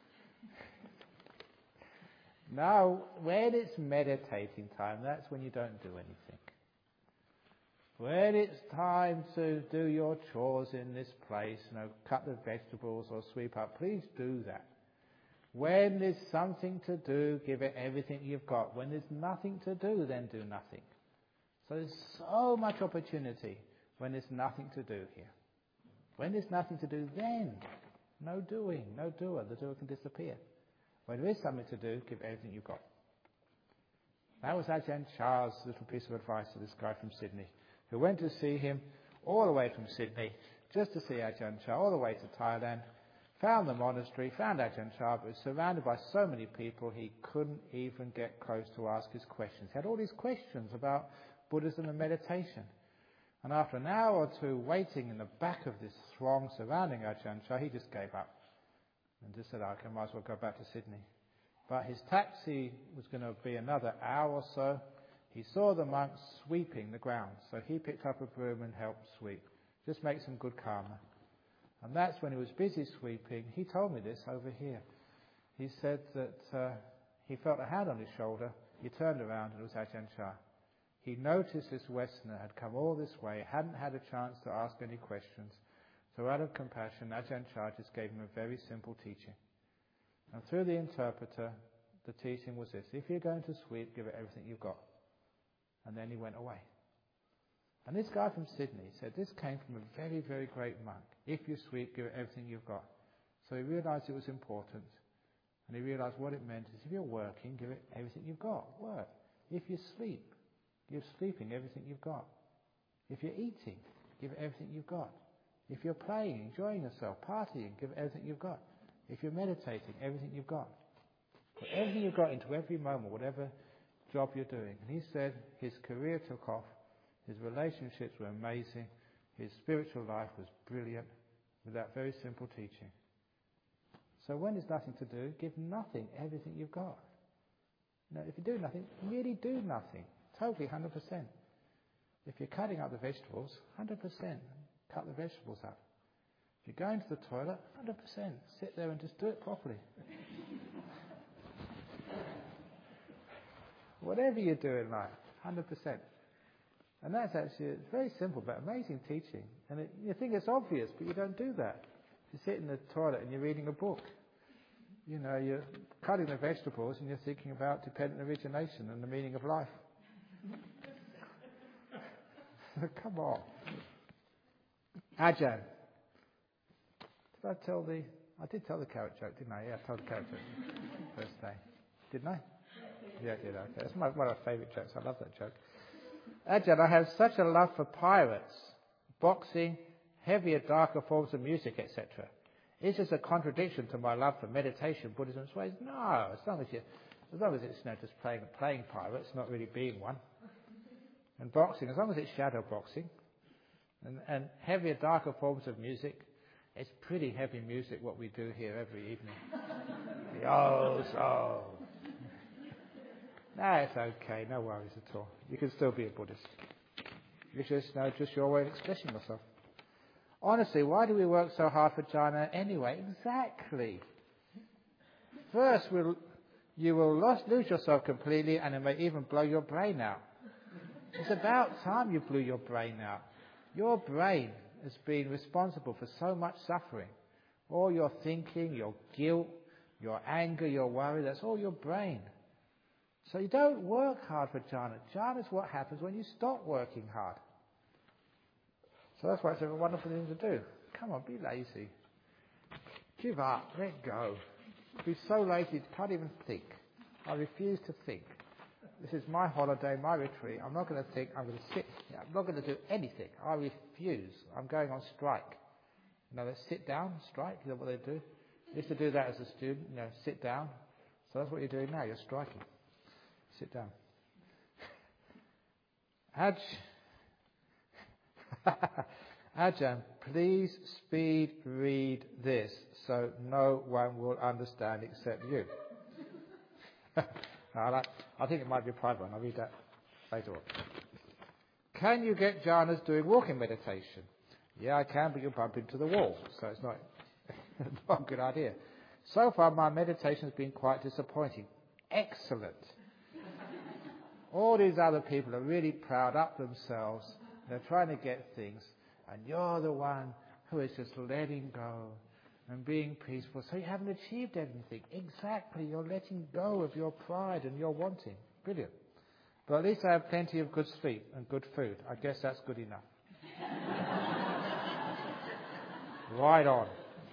S1: Now, when it's meditating time, that's when you don't do anything. When it's time to do your chores in this place, you know, cut the vegetables or sweep up, please do that. When there's something to do, give it everything you've got. When there's nothing to do, then do nothing. So there's so much opportunity when there's nothing to do here. When there's nothing to do, then no doing, no doer. The doer can disappear. When there is something to do, give everything you've got. That was Ajahn Chah's little piece of advice to this guy from Sydney, who went to see him all the way from Sydney, just to see Ajahn Chah, all the way to Thailand, found the monastery, found Ajahn Chah, but was surrounded by so many people he couldn't even get close to ask his questions. He had all these questions about Buddhism and meditation. And after an hour or two waiting in the back of this throng surrounding Ajahn Chah, he just gave up. And just said, I might as well go back to Sydney. But his taxi was going to be another hour or so. He saw the monks sweeping the ground, so he picked up a broom and helped sweep. Just make some good karma. And that's when he was busy sweeping. He told me this over here. He said that uh, he felt a hand on his shoulder. He turned around and it was Ajahn Chah. He noticed this Westerner had come all this way, hadn't had a chance to ask any questions. So out of compassion, Ajahn Chah just gave him a very simple teaching. And through the interpreter, the teaching was this: if you're going to sweep, give it everything you've got. And then he went away. And this guy from Sydney said this came from a very, very great monk. If you sweep, give it everything you've got. So he realized it was important. And he realized what it meant is if you're working, give it everything you've got. Work. If you sleep, give sleeping everything you've got. If you're eating, give it everything you've got. If you're playing, enjoying yourself, partying, give it everything you've got. If you're meditating, everything you've got. Put everything you've got into every moment, whatever job you're doing. And he said his career took off, his relationships were amazing, his spiritual life was brilliant with that very simple teaching. So when there's nothing to do, give nothing, everything you've got. You know, if you do nothing, really do nothing. Totally, one hundred percent. If you're cutting up the vegetables, one hundred percent. Cut the vegetables up. If you're going to the toilet, one hundred percent. Sit there and just do it properly. Whatever you do in life, one hundred percent. And that's actually, it's very simple but amazing teaching. And it, you think it's obvious, but you don't do that. You sit in the toilet and you're reading a book. You know, you're cutting the vegetables and you're thinking about dependent origination and the meaning of life. Come on. Ajahn. Did I tell the... I did tell the carrot joke, didn't I? Yeah, I told the carrot joke first day. Didn't I? Yeah, I did. Okay. That's my, one of my favourite jokes. I love that joke. Ajahn, I have such a love for pirates, boxing, heavier, darker forms of music, et cetera. Is this a contradiction to my love for meditation, Buddhism, and ways? No, as long as you, as long as it's, you know, just playing playing pirates, not really being one. And boxing, as long as it's shadow boxing, and, and heavier, darker forms of music. It's pretty heavy music what we do here every evening. Yo, so. No, it's okay. No worries at all. You can still be a Buddhist. It's just, no, just your way of expressing yourself. Honestly, why do we work so hard for jhana anyway? Exactly. First, we'll, you will lose, lose yourself completely, and it may even blow your brain out. It's about time you blew your brain out. Your brain has been responsible for so much suffering. All your thinking, your guilt, your anger, your worry, that's all your brain. So you don't work hard for jhana. Jhana is what happens when you stop working hard. So that's why it's a wonderful thing to do. Come on, be lazy. Give up, let go. Be so lazy you can't even think. I refuse to think. This is my holiday, my retreat. I'm not going to think, I'm going to sit. I'm not going to do anything. I refuse. I'm going on strike. You know, they sit down, strike, you know what they do? I used to do that as a student, you know, sit down. So that's what you're doing now, you're striking. Sit down. Aj, Ajahn, please speed read this so no one will understand except you. I, like, I think it might be a private one. I'll read that later on. Can you get jhanas doing walking meditation? Yeah, I can, but you'll bump into the wall, so it's not, not a good idea. So far, my meditation has been quite disappointing. Excellent. All these other people are really proud up themselves. They're trying to get things. And you're the one who is just letting go and being peaceful. So you haven't achieved anything. Exactly. You're letting go of your pride and your wanting. Brilliant. But at least I have plenty of good sleep and good food. I guess that's good enough. Right on.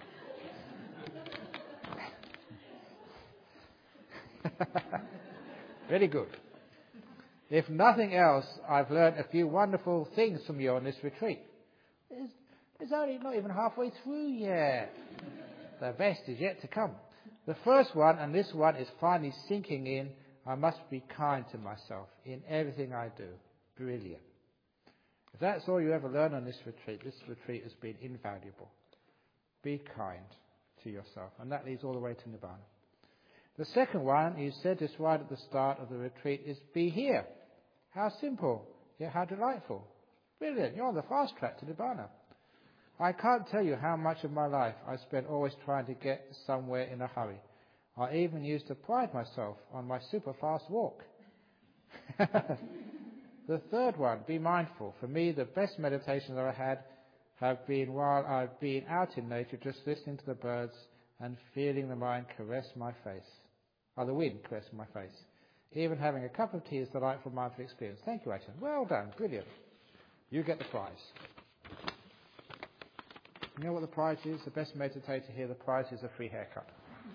S1: Very good. If nothing else, I've learned a few wonderful things from you on this retreat. It's, it's only not even halfway through yet. The best is yet to come. The first one, and this one is finally sinking in, I must be kind to myself in everything I do. Brilliant. If that's all you ever learn on this retreat, this retreat has been invaluable. Be kind to yourself. And that leads all the way to Nibbana. The second one, you said this right at the start of the retreat, is be here. How simple, yet how delightful. Brilliant, you're on the fast track to Nibbana. I can't tell you how much of my life I spent always trying to get somewhere in a hurry. I even used to pride myself on my super fast walk. The third one, be mindful. For me, the best meditations I had have been while I've been out in nature, just listening to the birds and feeling the mind caress my face. Or the wind caress my face. Even having a cup of tea is a delightful mindful experience. Thank you, Aitan. Well done. Brilliant. You get the prize. You know what the prize is? The best meditator here, the prize is a free haircut.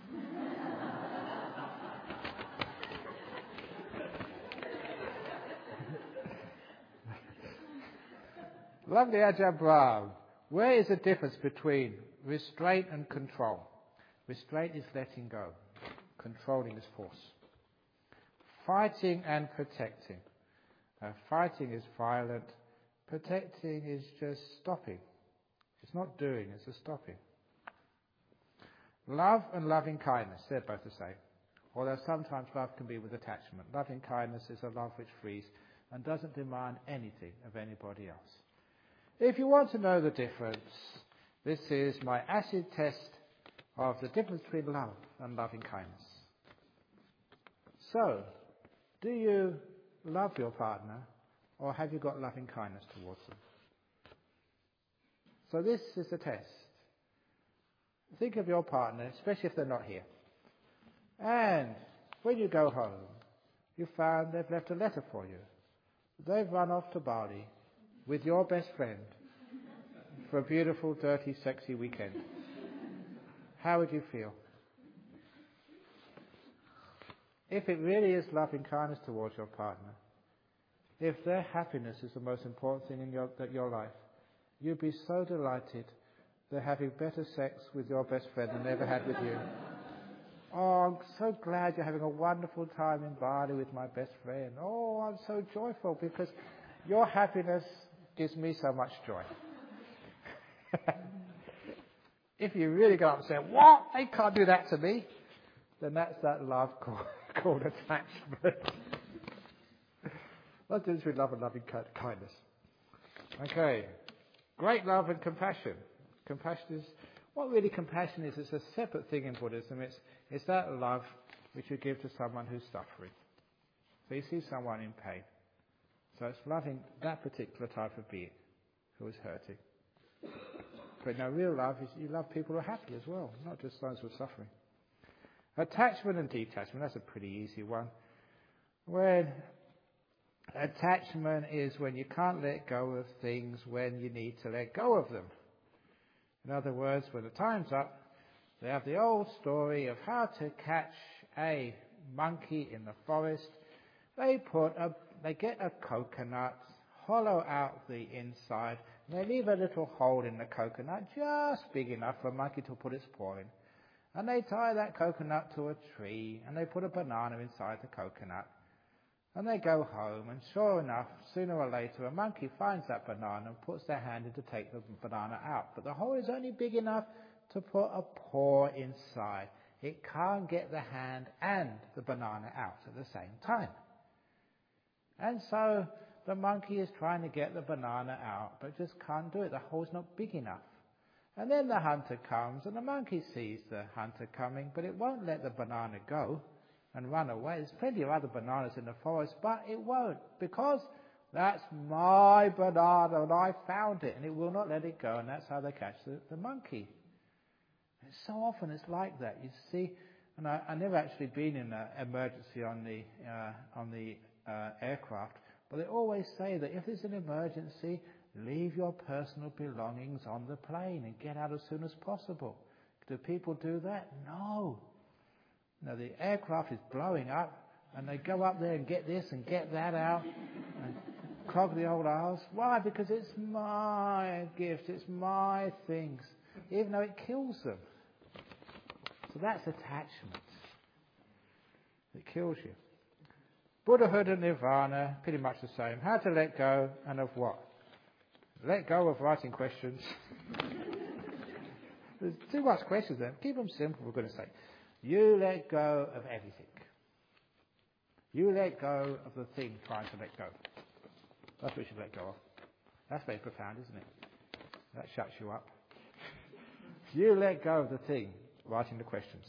S1: Lovely Ajahn Brahm. Where is the difference between restraint and control? Restraint is letting go. Controlling is force. Fighting and protecting. Uh, fighting is violent. Protecting is just stopping. It's not doing, it's a stopping. Love and loving kindness, they're both the same. Although sometimes love can be with attachment. Loving kindness is a love which frees and doesn't demand anything of anybody else. If you want to know the difference, this is my acid test of the difference between love and loving kindness. So, do you love your partner, or have you got loving kindness towards them? So this is the test. Think of your partner, especially if they're not here. And when you go home, you found they've left a letter for you. They've run off to Bali with your best friend for a beautiful, dirty, sexy weekend. How would you feel? If it really is loving kindness towards your partner, if their happiness is the most important thing in your, that your life, you'd be so delighted they're having better sex with your best friend than they ever had with you. Oh, I'm so glad you're having a wonderful time in Bali with my best friend. Oh, I'm so joyful because your happiness gives me so much joy. If you really go up and say, what? They can't do that to me. Then that's that love called, called attachment. What's the difference between love and loving kindness? Okay. Great love and compassion. Compassion is, what really compassion is, it's a separate thing in Buddhism. It's, it's that love which you give to someone who's suffering. So you see someone in pain. So it's loving that particular type of being who is hurting. But now real love is you love people who are happy as well, not just those who are suffering. Attachment and detachment, that's a pretty easy one. When attachment is when you can't let go of things when you need to let go of them. In other words, when the time's up, they have the old story of how to catch a monkey in the forest. They put a, they get a coconut, hollow out the inside, and they leave a little hole in the coconut just big enough for a monkey to put its paw in. And they tie that coconut to a tree, and they put a banana inside the coconut. And they go home, and sure enough, sooner or later, a monkey finds that banana and puts their hand in to take the banana out. But the hole is only big enough to put a paw inside. It can't get the hand and the banana out at the same time. And so the monkey is trying to get the banana out, but just can't do it. The hole's not big enough. And then the hunter comes, and the monkey sees the hunter coming, but it won't let the banana go and run away. There's plenty of other bananas in the forest, but it won't, because that's my banana and I found it, and it will not let it go, and that's how they catch the, the monkey. And so often it's like that. You see, and I, I've never actually been in an emergency on the uh, on the uh, aircraft, but they always say that if there's an emergency, leave your personal belongings on the plane and get out as soon as possible. Do people do that? No. Now, the aircraft is blowing up, and they go up there and get this and get that out and clog the old house. Why? Because it's my gift, it's my things, even though it kills them. So that's attachment. It kills you. Buddhahood and Nirvana, pretty much the same. How to let go and of what? Let go of writing questions. There's too much questions there. Keep them simple, we're going to say. You let go of everything. You let go of the thing trying to let go. That's what you should let go of. That's very profound, isn't it? That shuts you up. You let go of the thing, writing the questions.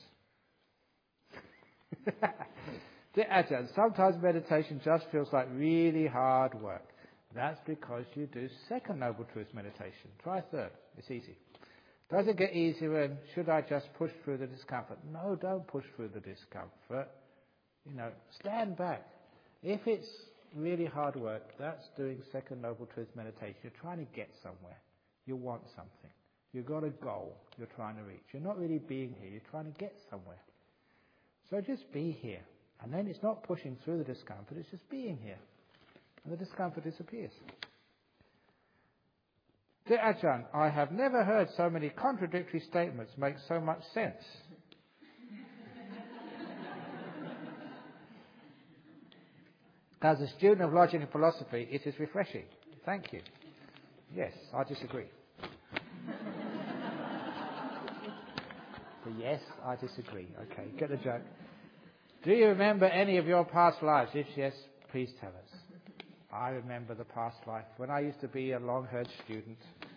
S1: Dear Ajahn, sometimes meditation just feels like really hard work. That's because you do second Noble Truth meditation. Try third. It's easy. Does it get easier and should I just push through the discomfort? No, don't push through the discomfort. You know, stand back. If it's really hard work, that's doing second Noble Truth meditation. You're trying to get somewhere. You want something. You've got a goal you're trying to reach. You're not really being here. You're trying to get somewhere. So just be here. And then it's not pushing through the discomfort. It's just being here. And the discomfort disappears. Dear Ajahn, I have never heard so many contradictory statements make so much sense. As a student of logic and philosophy, it is refreshing. Thank you. Yes, I disagree. So yes, I disagree. Okay, get the joke. Do you remember any of your past lives? If yes, please tell us. I remember the past life when I used to be a long-haired student.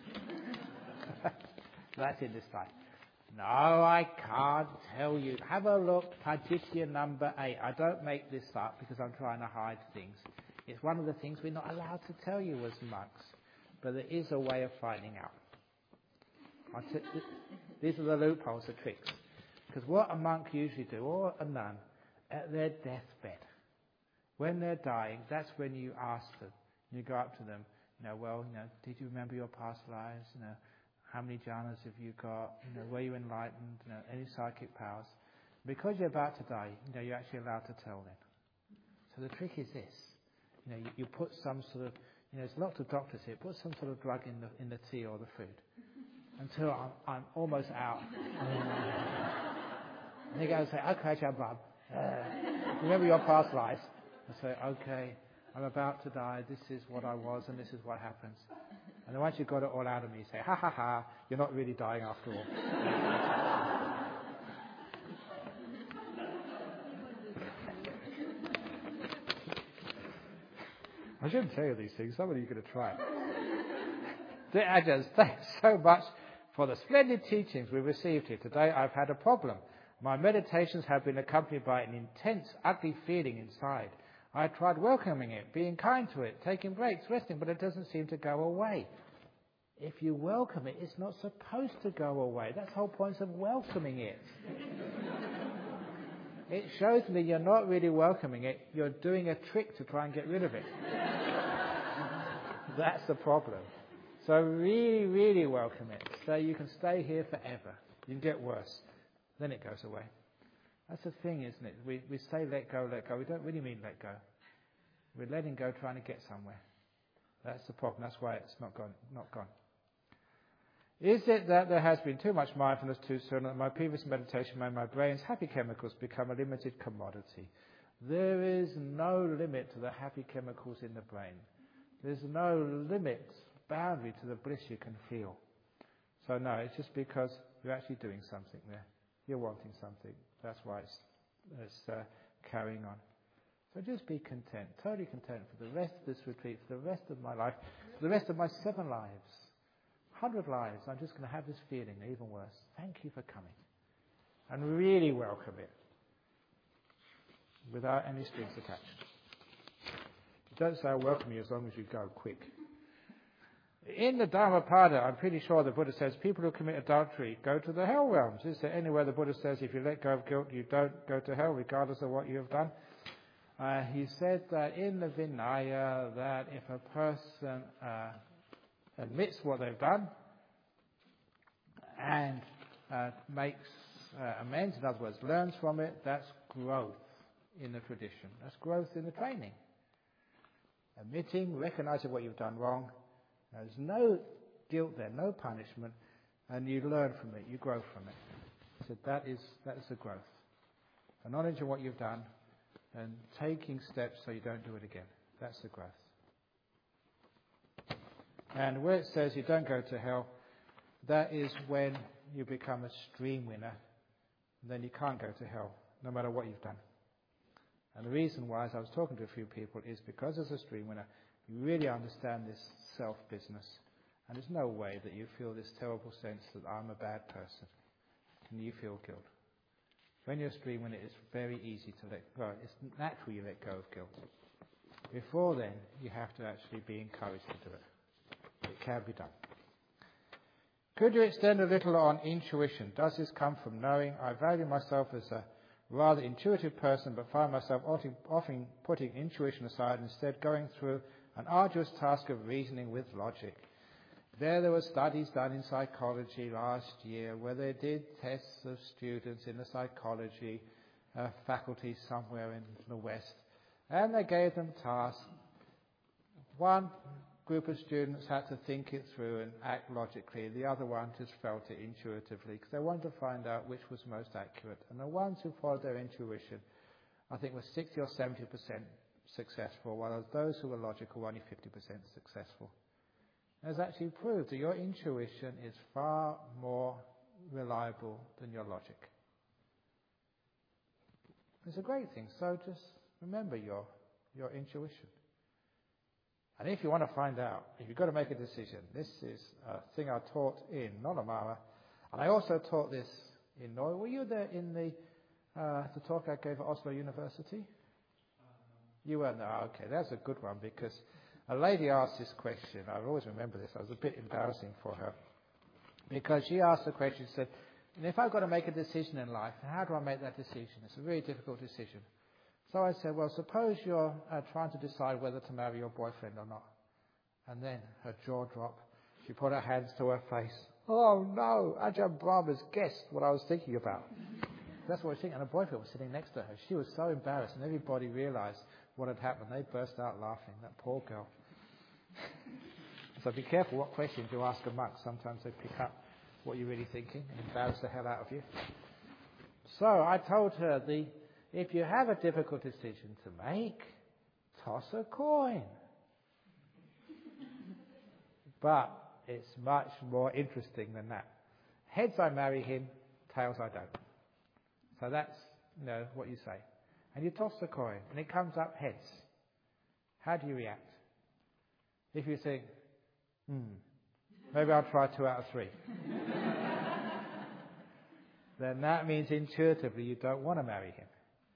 S1: That's in this life. No, I can't tell you. Have a look, Pajitya number eight. I don't make this up because I'm trying to hide things. It's one of the things we're not allowed to tell you as monks. But there is a way of finding out. I t- th- these are the loopholes, the tricks. Because what a monk usually do, or a nun, at their deathbed, when they're dying, that's when you ask them. You go up to them, you know, well, you know, did you remember your past lives? You know, how many jhanas have you got? You know, were you enlightened? You know, any psychic powers? Because you're about to die, you know, you're actually allowed to tell them. So the trick is this. You know, you, you put some sort of, you know, there's lots of doctors here, put some sort of drug in the in the tea or the food until I'm, I'm almost out. And they go and say, okay, Jabab, uh, remember your past lives? I say, okay, I'm about to die, this is what I was and this is what happens. And then once you've got it all out of me, you say, ha ha ha, you're not really dying after all. I shouldn't tell you these things, some of you are going to try it. Dear Ajahn, thanks so much for the splendid teachings we received here today. I've had a problem. My meditations have been accompanied by an intense, ugly feeling inside. I tried welcoming it, being kind to it, taking breaks, resting, but it doesn't seem to go away. If you welcome it, it's not supposed to go away. That's the whole point of welcoming it. It shows me you're not really welcoming it. You're doing a trick to try and get rid of it. That's the problem. So really, really welcome it. So you can stay here forever. You can get worse. Then it goes away. That's the thing, isn't it? We we say let go, let go. We don't really mean let go. We're letting go, trying to get somewhere. That's the problem. That's why it's not gone. Not gone. Is it that there has been too much mindfulness too soon, that my previous meditation made my brain's happy chemicals become a limited commodity? There is no limit to the happy chemicals in the brain. There's no limit, boundary to the bliss you can feel. So no, it's just because you're actually doing something there. You're wanting something. That's why it's, it's uh, carrying on. So just be content, totally content for the rest of this retreat, for the rest of my life, for the rest of my seven lives, hundred lives. I'm just going to have this feeling, even worse. Thank you for coming. And really welcome it, without any strings attached. Don't say I welcome you as long as you go quick. In the Dhammapada, I'm pretty sure the Buddha says people who commit adultery go to the hell realms. Is there anywhere the Buddha says if you let go of guilt, you don't go to hell regardless of what you have done? Uh, he said that in the Vinaya that if a person uh, admits what they've done and uh, makes uh, amends, in other words, learns from it, that's growth in the tradition. That's growth in the training. Admitting, recognizing what you've done wrong. There's no guilt there, no punishment, and you learn from it, you grow from it. So that is that is the growth. Acknowledging what you've done and taking steps so you don't do it again. That's the growth. And where it says you don't go to hell, that is when you become a stream winner, and then you can't go to hell, no matter what you've done. And the reason why, as I was talking to a few people, is because as a stream winner, You really understand this self business. And there's no way that you feel this terrible sense that I'm a bad person. And you feel guilt. When you're streaming it, it's very easy to let go. It's natural you let go of guilt. Before then, you have to actually be encouraged to do it. It can be done. Could you extend a little on intuition? Does this come from knowing? I value myself as a rather intuitive person, but find myself often, often putting intuition aside and instead going through an arduous task of reasoning with logic. There, there were studies done in psychology last year where they did tests of students in the psychology uh, faculty somewhere in the West, and they gave them tasks. One group of students had to think it through and act logically. The other one just felt it intuitively because they wanted to find out which was most accurate. And the ones who followed their intuition, I think, were sixty or seventy percent successful, while those who were logical were only fifty percent successful. Has actually proved that your intuition is far more reliable than your logic. It's a great thing. So just remember your your intuition. And if you want to find out, if you've got to make a decision, this is a thing I taught in Nollamara, and I also taught this in Norway. Were you there in the uh, the talk I gave at Oslo University? You weren't there. Oh, okay, that's a good one because a lady asked this question. I always remember this. I was a bit embarrassing for her because she asked the question. She said, "If I've got to make a decision in life, how do I make that decision? It's a really difficult decision." So I said, "Well, suppose you're uh, trying to decide whether to marry your boyfriend or not." And then her jaw dropped. She put her hands to her face. "Oh no, Ajahn Brahma's guessed what I was thinking about." That's what I was thinking. And her boyfriend was sitting next to her. She was so embarrassed, and everybody realized what had happened. They burst out laughing. That poor girl. So be careful what questions you ask a monk. Sometimes they pick up what you're really thinking and embarrass the hell out of you. So I told her, the if you have a difficult decision to make, toss a coin. But it's much more interesting than that. Heads, I marry him. Tails, I don't. So that's, you know, what you say. And you toss the coin, and it comes up heads. How do you react? If you think, hmm, maybe I'll try two out of three. Then that means intuitively you don't want to marry him.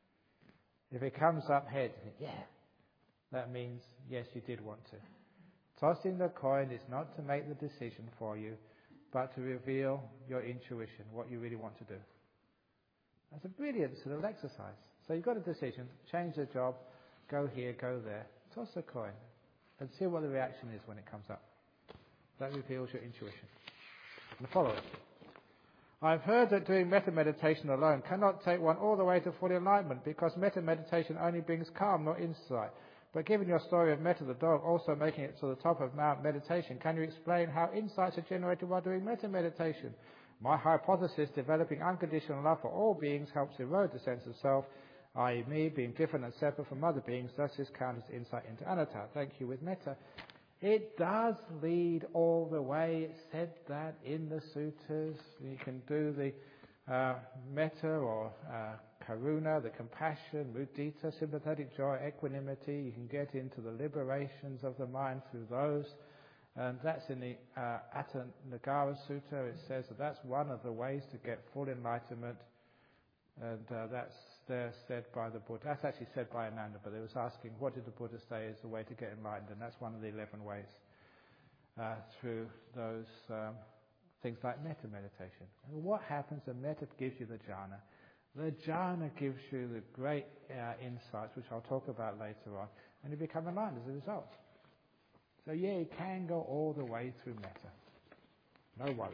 S1: If it comes up heads, you think, yeah, that means, yes, you did want to. Tossing the coin is not to make the decision for you, but to reveal your intuition, what you really want to do. That's a brilliant little exercise. So you've got a decision, change the job, go here, go there, toss a coin, and see what the reaction is when it comes up. That reveals your intuition. And follow it. I've heard that doing metta meditation alone cannot take one all the way to full enlightenment because metta meditation only brings calm, not insight. But given your story of Metta the dog also making it to the top of Mount Meditation, can you explain how insights are generated while doing metta meditation? My hypothesis, developing unconditional love for all beings helps erode the sense of self, that is me being different and separate from other beings. Thus this counts as insight into anatta. Thank you with metta. It does lead all the way. It said that in the sutras. You can do the uh, metta or uh, karuna, the compassion, mudita, sympathetic joy, equanimity. You can get into the liberations of the mind through those. And that's in the uh, Attanagara Sutta. It says that that's one of the ways to get full enlightenment. And uh, that's there said by the Buddha. That's actually said by Ananda, but they was asking, what did the Buddha say is the way to get enlightened? And that's one of the eleven ways uh, through those um, things like metta meditation. And what happens when metta gives you the jhana? The jhana gives you the great uh, insights, which I'll talk about later on, and you become enlightened as a result. So yeah, you can go all the way through metta. No worries.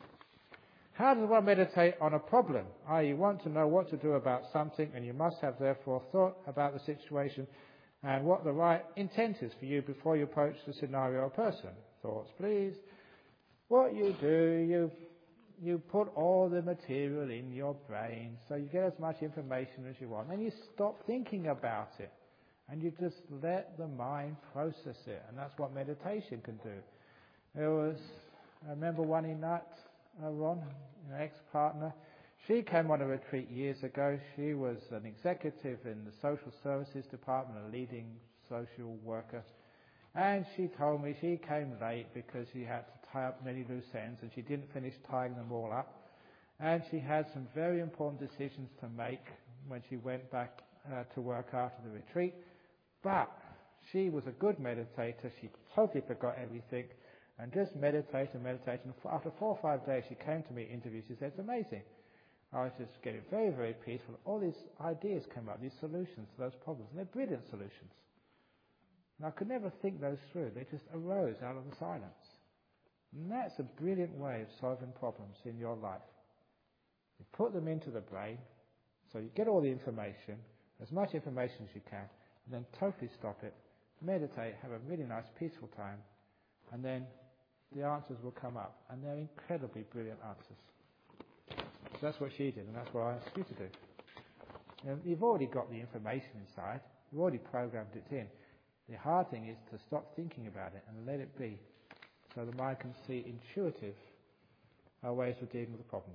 S1: How does one meditate on a problem? that is, you want to know what to do about something, and you must have therefore thought about the situation and what the right intent is for you before you approach the scenario or person. Thoughts, please. What you do, you you put all the material in your brain so you get as much information as you want. Then you stop thinking about it. And you just let the mind process it. And that's what meditation can do. There was, I remember one in that, uh, Ron, an ex-partner. She came on a retreat years ago. She was an executive in the social services department, a leading social worker And she told me she came late because she had to tie up many loose ends and she didn't finish tying them all up. And she had some very important decisions to make when she went back uh, to work after the retreat. But she was a good meditator. She totally forgot everything and just meditated and meditated. And after four or five days, she came to me interview. She said, it's amazing. I was just getting very, very peaceful. All these ideas came up, these solutions to those problems. And they're brilliant solutions. And I could never think those through. They just arose out of the silence. And that's a brilliant way of solving problems in your life. You put them into the brain, so you get all the information, as much information as you can, and then totally stop it, meditate, have a really nice peaceful time, and then the answers will come up. And they're incredibly brilliant answers. So that's what she did, and that's what I asked you to do. You know, you've already got the information inside. You've already programmed it in. The hard thing is to stop thinking about it and let it be, so the mind can see intuitive uh, ways of dealing with the problems.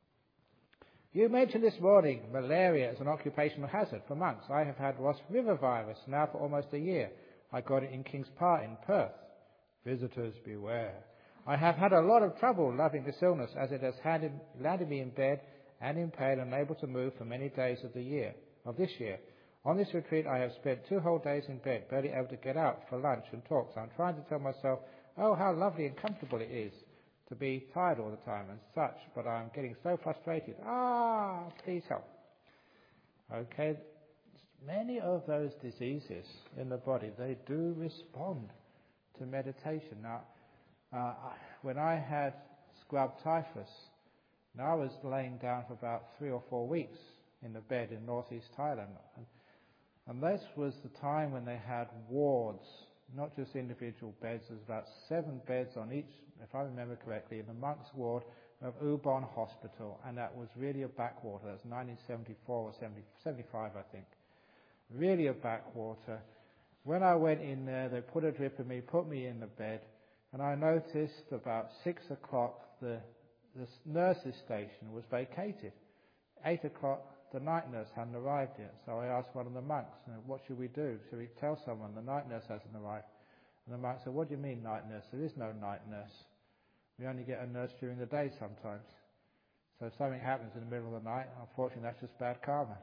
S1: You mentioned this morning malaria as an occupational hazard for monks. I have had Ross River virus now for almost a year. I got it in King's Park in Perth. Visitors beware. I have had a lot of trouble loving this illness as it has handed, landed me in bed and in pain and unable to move for many days of the year, of this year. On this retreat I have spent two whole days in bed, barely able to get out for lunch and talks. I'm trying to tell myself, oh, how lovely and comfortable it is to be tired all the time and such, but I'm getting so frustrated. Ah, please help. Okay, many of those diseases in the body, they do respond to meditation. Now, uh, when I had scrub typhus, now I was laying down for about three or four weeks in the bed in northeast Thailand. And, and this was the time when they had wards, not just individual beds. There's about seven beds on each, if I remember correctly, in the monks' ward of Ubon Hospital, and that was really a backwater. That's nineteen seventy-four or seventy, seventy-five, I think. Really a backwater. When I went in there, they put a drip in me, put me in the bed, and I noticed about six o'clock the, the nurse's station was vacated. Eight o'clock, the night nurse hadn't arrived yet. So I asked one of the monks, what should we do? Should we tell someone the night nurse hasn't arrived? And the monk said, what do you mean night nurse? There is no night nurse. We only get a nurse during the day sometimes. So if something happens in the middle of the night, unfortunately that's just bad karma.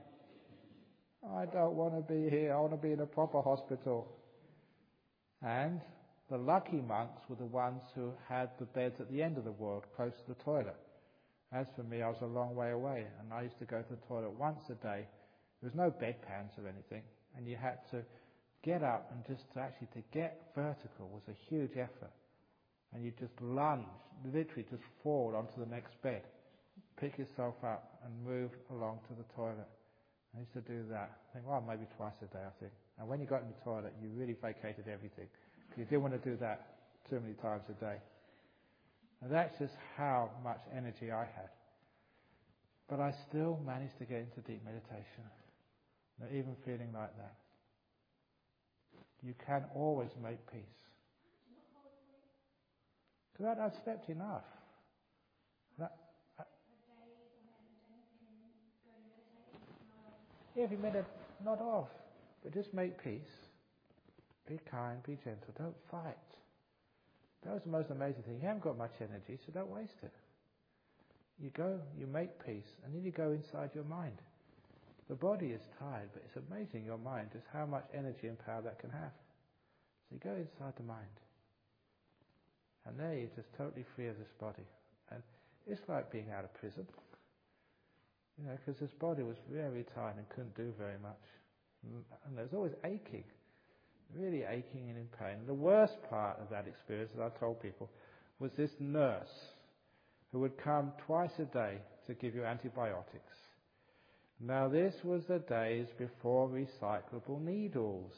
S1: I don't want to be here. I want to be in a proper hospital. And the lucky monks were the ones who had the beds at the end of the ward, close to the toilet. As for me, I was a long way away, and I used to go to the toilet once a day. There was no bedpans or anything, and you had to get up, and just to actually to get vertical was a huge effort. And you just lunge, literally just fall onto the next bed, pick yourself up, and move along to the toilet. I used to do that. I think, well, maybe twice a day, I think. And when you got in the toilet, you really vacated everything. You didn't want to do that too many times a day. And that's just how much energy I had. But I still managed to get into deep meditation, not even feeling like that. You can always make peace. Because I'd slept enough. That, I, yeah, if you made it not off, but just make peace. Be kind, be gentle, don't fight. That was the most amazing thing. You haven't got much energy, so don't waste it. You go, you make peace, and then you go inside your mind. The body is tired, but it's amazing, your mind, just how much energy and power that can have. So you go inside the mind. And there you're just totally free of this body. And it's like being out of prison. You know, because this body was very tired and couldn't do very much. And there's always aching. Really aching and in pain. The worst part of that experience, as I told people, was this nurse who would come twice a day to give you antibiotics. Now this was the days before recyclable needles.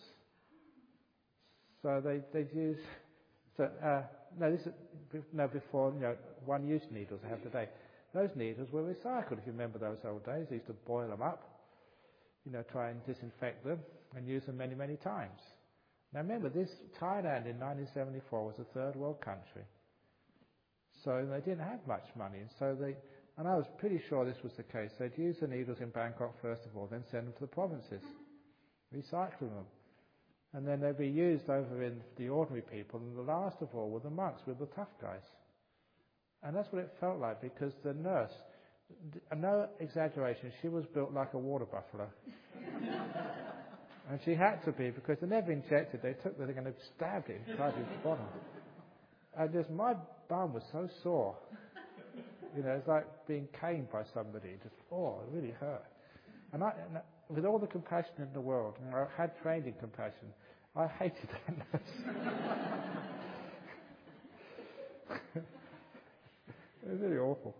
S1: So they, they'd use, so, uh, no, this is, no, before, you know, one-use needles they have today. Those needles were recycled, if you remember those old days. They used to boil them up, you know, try and disinfect them and use them many, many times. Now remember, this Thailand in nineteen seventy-four was a third world country. So they didn't have much money. And so they, and I was pretty sure this was the case. They'd use the needles in Bangkok first of all, then send them to the provinces, recycle them. And then they'd be used over in the ordinary people, and the last of all were the monks, with the tough guys. And that's what it felt like, because the nurse, no exaggeration, she was built like a water buffalo. And she had to be, because they never injected. They took the thing and they stabbed it inside his bottom. And just my bum was so sore. You know, it's like being caned by somebody. Just, oh, it really hurt. And, I, and with all the compassion in the world, and I had trained in compassion, I hated that nurse. It was really awful.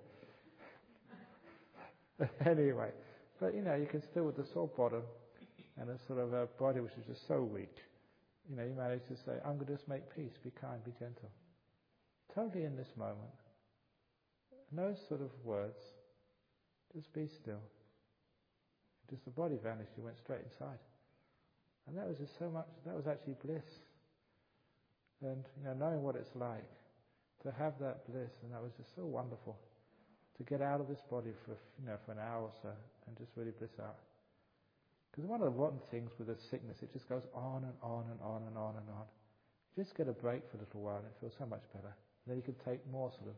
S1: Anyway, but you know, you can still, with the sore bottom and a sort of a body which is just so weak, you know, you manage to say, I'm going to just make peace, be kind, be gentle. Totally in this moment. No sort of words. Just be still. Just the body vanished, you went straight inside. And that was just so much, that was actually bliss. And, you know, knowing what it's like to have that bliss, and that was just so wonderful. To get out of this body for, you know, for an hour or so and just really bliss out. Because one of the rotten things with a sickness, it just goes on and on and on and on and on. Just get a break for a little while and it feels so much better. Then you can take more sort of...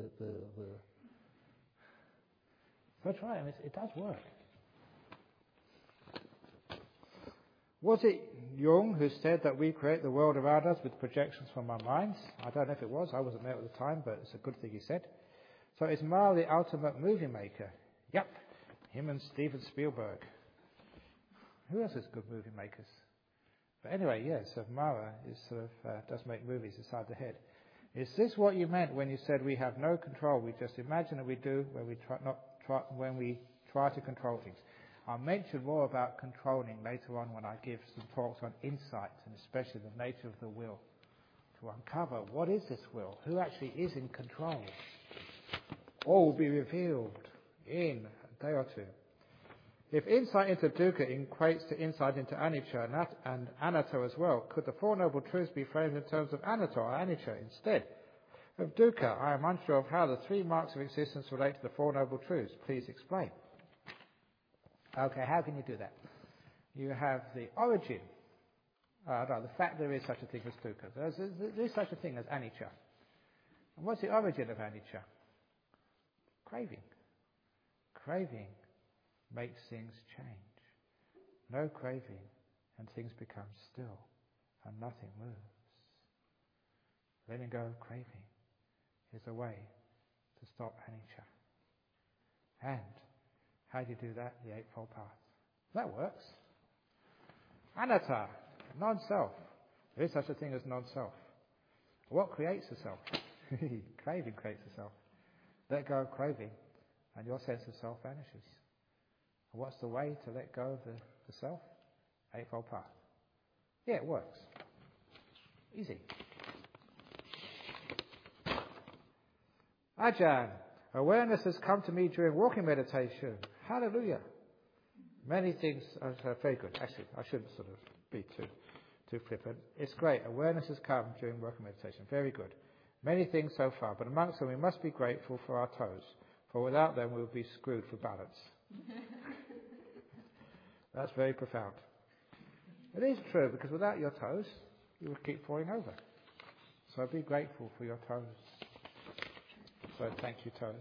S1: So try it, and it does work. Was it Jung who said that we create the world around us with projections from our minds? I don't know if it was. I wasn't there at the time, but it's a good thing he said. So is Mara the ultimate movie maker? Yep. Him and Steven Spielberg. Who else is good movie makers? But anyway, yes, so Mara is sort of, uh, does make movies inside the head. Is this what you meant when you said we have no control? We just imagine that we do when we try, not try, when we try to control things. I'll mention more about controlling later on when I give some talks on insight, and especially the nature of the will, to uncover what is this will, who actually is in control. All will be revealed in a day or two. If insight into dukkha equates to insight into anicca and anatta as well, could the Four Noble Truths be framed in terms of anatta or anicca instead of dukkha? I am unsure of how the three marks of existence relate to the Four Noble Truths. Please explain. Okay, how can you do that? You have the origin, uh, no, the fact there is such a thing as dukkha. There's, there is such a thing as anicca. And what's the origin of anicca? Craving. Craving makes things change. No craving, and things become still, and nothing moves. Letting go of craving is a way to stop anicca. And how do you do that? The Eightfold Path. That works. Anatta, non-self. There is such a thing as non-self. What creates the self? Craving creates the self. Let go of craving, and your sense of self vanishes. And what's the way to let go of the, the self? Eightfold Path. Yeah, it works. Easy. Ajahn, awareness has come to me during walking meditation. Hallelujah. Many things are uh, very good. Actually, I shouldn't sort of be too too flippant. It's great. Awareness has come during walking meditation. Very good. Many things so far, but amongst them we must be grateful for our toes, for without them we would be screwed for balance. That's very profound. It is true, because without your toes, you would keep falling over. So be grateful for your toes. So thank you, toes.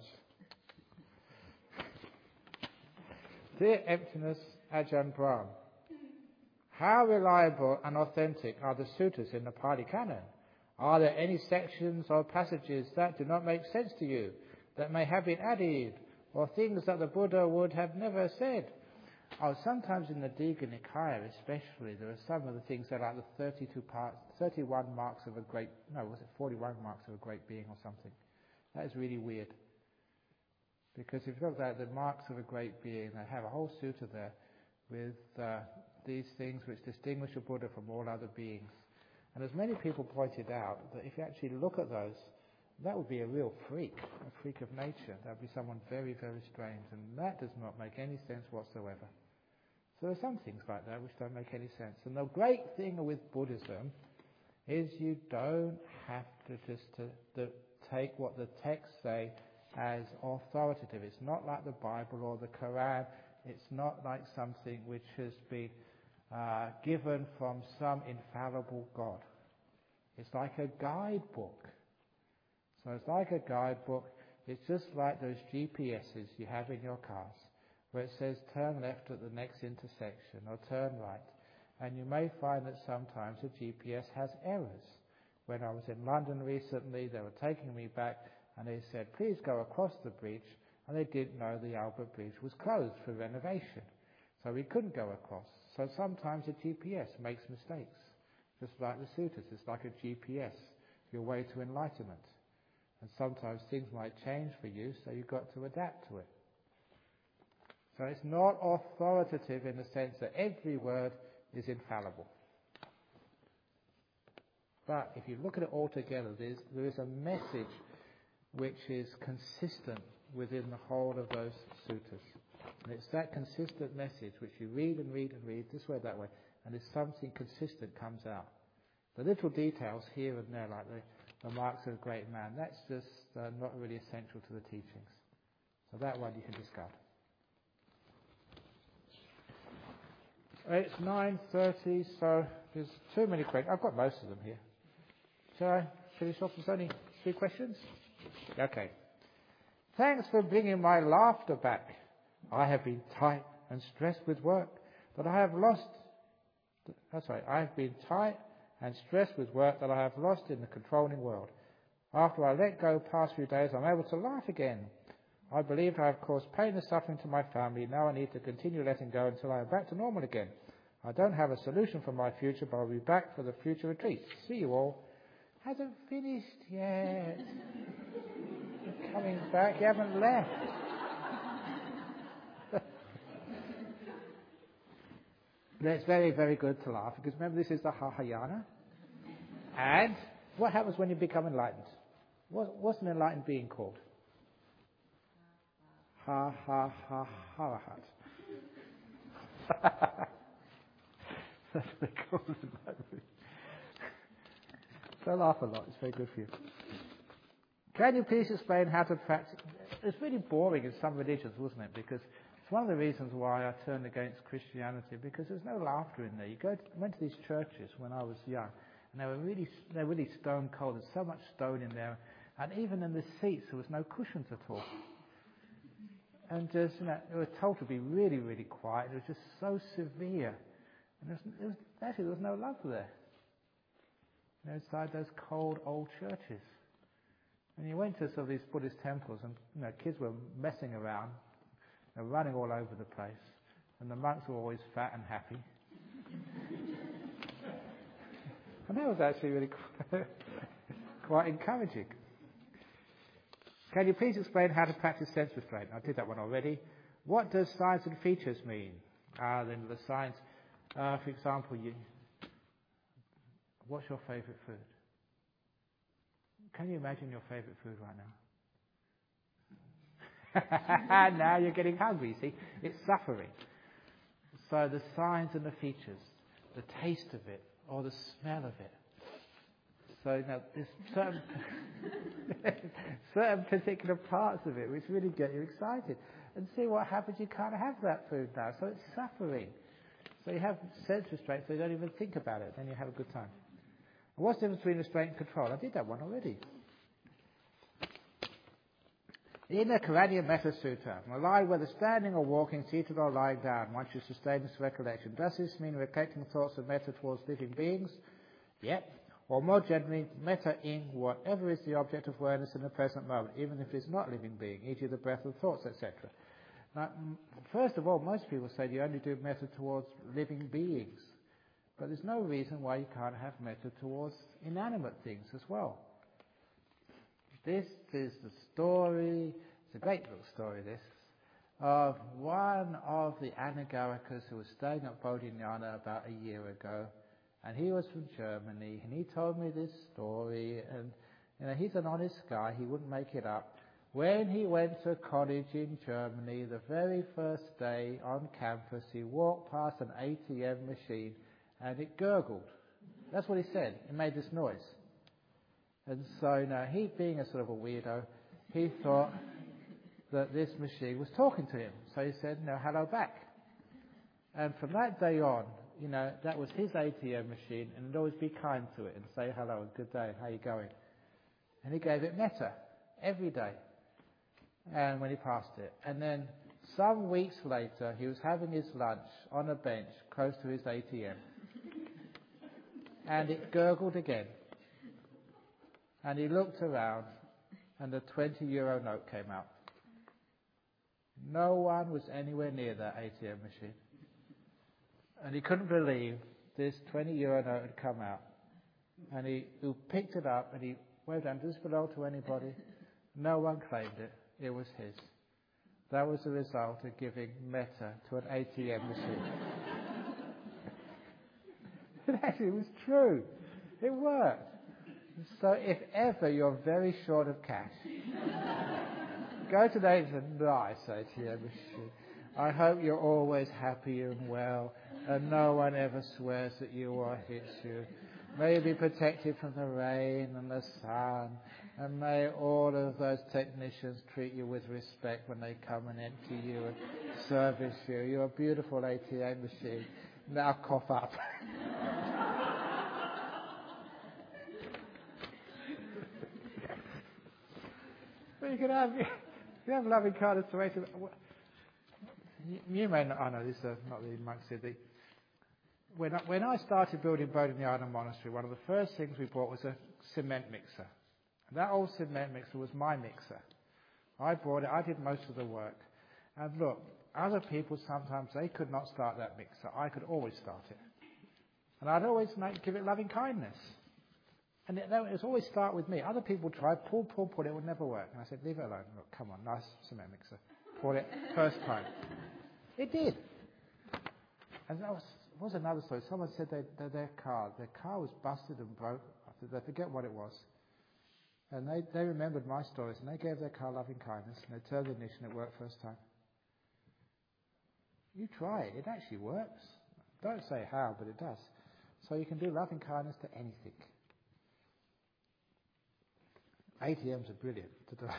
S1: Dear Emptiness Ajahn Brahm, how reliable and authentic are the suttas in the Pali Canon? Are there any sections or passages that do not make sense to you, that may have been added, or things that the Buddha would have never said? Oh, sometimes in the Digha Nikaya especially, there are some of the things that are like the thirty-two parts, thirty-one marks of a great, no, was it forty-one marks of a great being or something? That is really weird. Because if you look at the marks of a great being, they have a whole sutta there with uh, these things which distinguish a Buddha from all other beings. And as many people pointed out, that if you actually look at those, that would be a real freak, a freak of nature. That would be someone very, very strange, and that does not make any sense whatsoever. So there are some things like that which don't make any sense. And the great thing with Buddhism is you don't have to just to, to take what the texts say as authoritative. It's not like the Bible or the Quran. It's not like something which has been uh, given from some infallible God. It's like a guidebook. So it's like a guidebook. It's just like those G P S's you have in your cars, where it says turn left at the next intersection or turn right. And you may find that sometimes the G P S has errors. When I was in London recently, they were taking me back and they said, please go across the bridge. And they didn't know the Albert Bridge was closed for renovation. So we couldn't go across. So sometimes the G P S makes mistakes. Just like the suttas, it's like a G P S, your way to enlightenment. And sometimes things might change for you, so you've got to adapt to it. So it's not authoritative in the sense that every word is infallible. But if you look at it all together, there's, there is a message which is consistent within the whole of those suttas. And it's that consistent message which you read and read and read, this way, that way, and there's something consistent comes out. The little details here and there, like the, the marks of a great man, that's just uh, not really essential to the teachings. So that one you can discard. It's nine thirty, so there's too many questions. I've got most of them here. Shall I finish off with only three questions? Okay. Thanks for bringing my laughter back. I have been tight and stressed with work, but I have lost... That's right. I have been tight and stressed with work that I have lost in the controlling world. After I let go the past few days, I'm able to laugh again. I believed I have caused pain and suffering to my family. Now I need to continue letting go until I am back to normal again. I don't have a solution for my future, but I'll be back for the future retreat. See you all. Hasn't finished yet. You're coming back. You haven't left. It's very, very good to laugh, because remember, this is the Mahayana. And what happens when you become enlightened? What, what's an enlightened being called? Ha ha ha ha ha. That's what they call it. So laugh a lot. It's very good for you. Can you please explain how to practice? It's really boring in some religions, wasn't it? Because it's one of the reasons why I turned against Christianity, because there's no laughter in there. You go to, went to these churches when I was young, and they were really, they were really stone cold. There's so much stone in there, and even in the seats there was no cushions at all. And just, you know, they were told to be really, really quiet. It was just so severe, and there was, there was, actually there was no love there. You know, inside those cold old churches. And you went to some of these Buddhist temples, and you know, kids were messing around, you know, running all over the place, and the monks were always fat and happy. And that was actually really quite, quite encouraging. Can you please explain how to practice sense restraint? I did that one already. What does signs and features mean? Ah, uh, then the signs, uh, for example, you. What's your favourite food? Can you imagine your favourite food right now? Now you're getting hungry, you see. It's suffering. So the signs and the features, the taste of it, or the smell of it. So, you know, there's certain, certain particular parts of it which really get you excited. And see what happens, you can't have that food now. So it's suffering. So you have sense restraint, so you don't even think about it. Then you have a good time. And what's the difference between restraint and control? I did that one already. In the Karanya Metta Sutta, alive whether standing or walking, seated or lying down, one should sustain this recollection. Does this mean recollecting thoughts of metta towards living beings? Yep. Or more generally, metta in whatever is the object of awareness in the present moment, even if it's not a living being, for example the breath of thoughts, et cetera. Now, first of all, most people say you only do metta towards living beings. But there's no reason why you can't have metta towards inanimate things as well. This is the story, it's a great little story this, of one of the Anagarikas who was staying at Bodhinyana about a year ago. And he was from Germany, and he told me this story, and you know, he's an honest guy, he wouldn't make it up. When he went to college in Germany, the very first day on campus, he walked past an A T M machine, and it gurgled. That's what he said. It made this noise. And so, you know, he being a sort of a weirdo, he thought that this machine was talking to him. So he said, no, hello back. And from that day on, you know, that was his A T M machine, and he'd always be kind to it and say hello and good day, how you going? And he gave it metta every day, and when he passed it. And then some weeks later, he was having his lunch on a bench close to his A T M, and it gurgled again. And he looked around, and a twenty euro note came out. No one was anywhere near that A T M machine. And he couldn't believe this twenty euro note had come out. And he, he picked it up and he waved down, does this belong to anybody? No one claimed it. It was his. That was the result of giving metta to an A T M machine. It actually was true. It worked. So if ever you're very short of cash, go to the nice A T M machine. I hope you're always happy and well, and no one ever swears at you or hits you. May you be protected from the rain and the sun, and may all of those technicians treat you with respect when they come and empty you and service you. You're a beautiful A T M machine. Now cough up. But you can have, you can have loving kindness to A T M. You may not, I know this is not the monks here. The, when, I, when I started building Bodhinyana Monastery, one of the first things we bought was a cement mixer. And that old cement mixer was my mixer. I bought it, I did most of the work. And look, other people sometimes, they could not start that mixer. I could always start it. And I'd always make, give it loving kindness. And it, it was always start with me. Other people tried, pull, pull, pull, it would never work. And I said, leave it alone. Look, come on, nice cement mixer. Bought it first time. It did. And that was, was another story. Someone said they, they, their car, their car was busted and broke. I forget what it was. And they, they remembered my stories, and they gave their car loving kindness, and they turned the ignition, it worked first time. You try it, it actually works. Don't say how, but it does. So you can do loving kindness to anything. A T Ms are brilliant to do.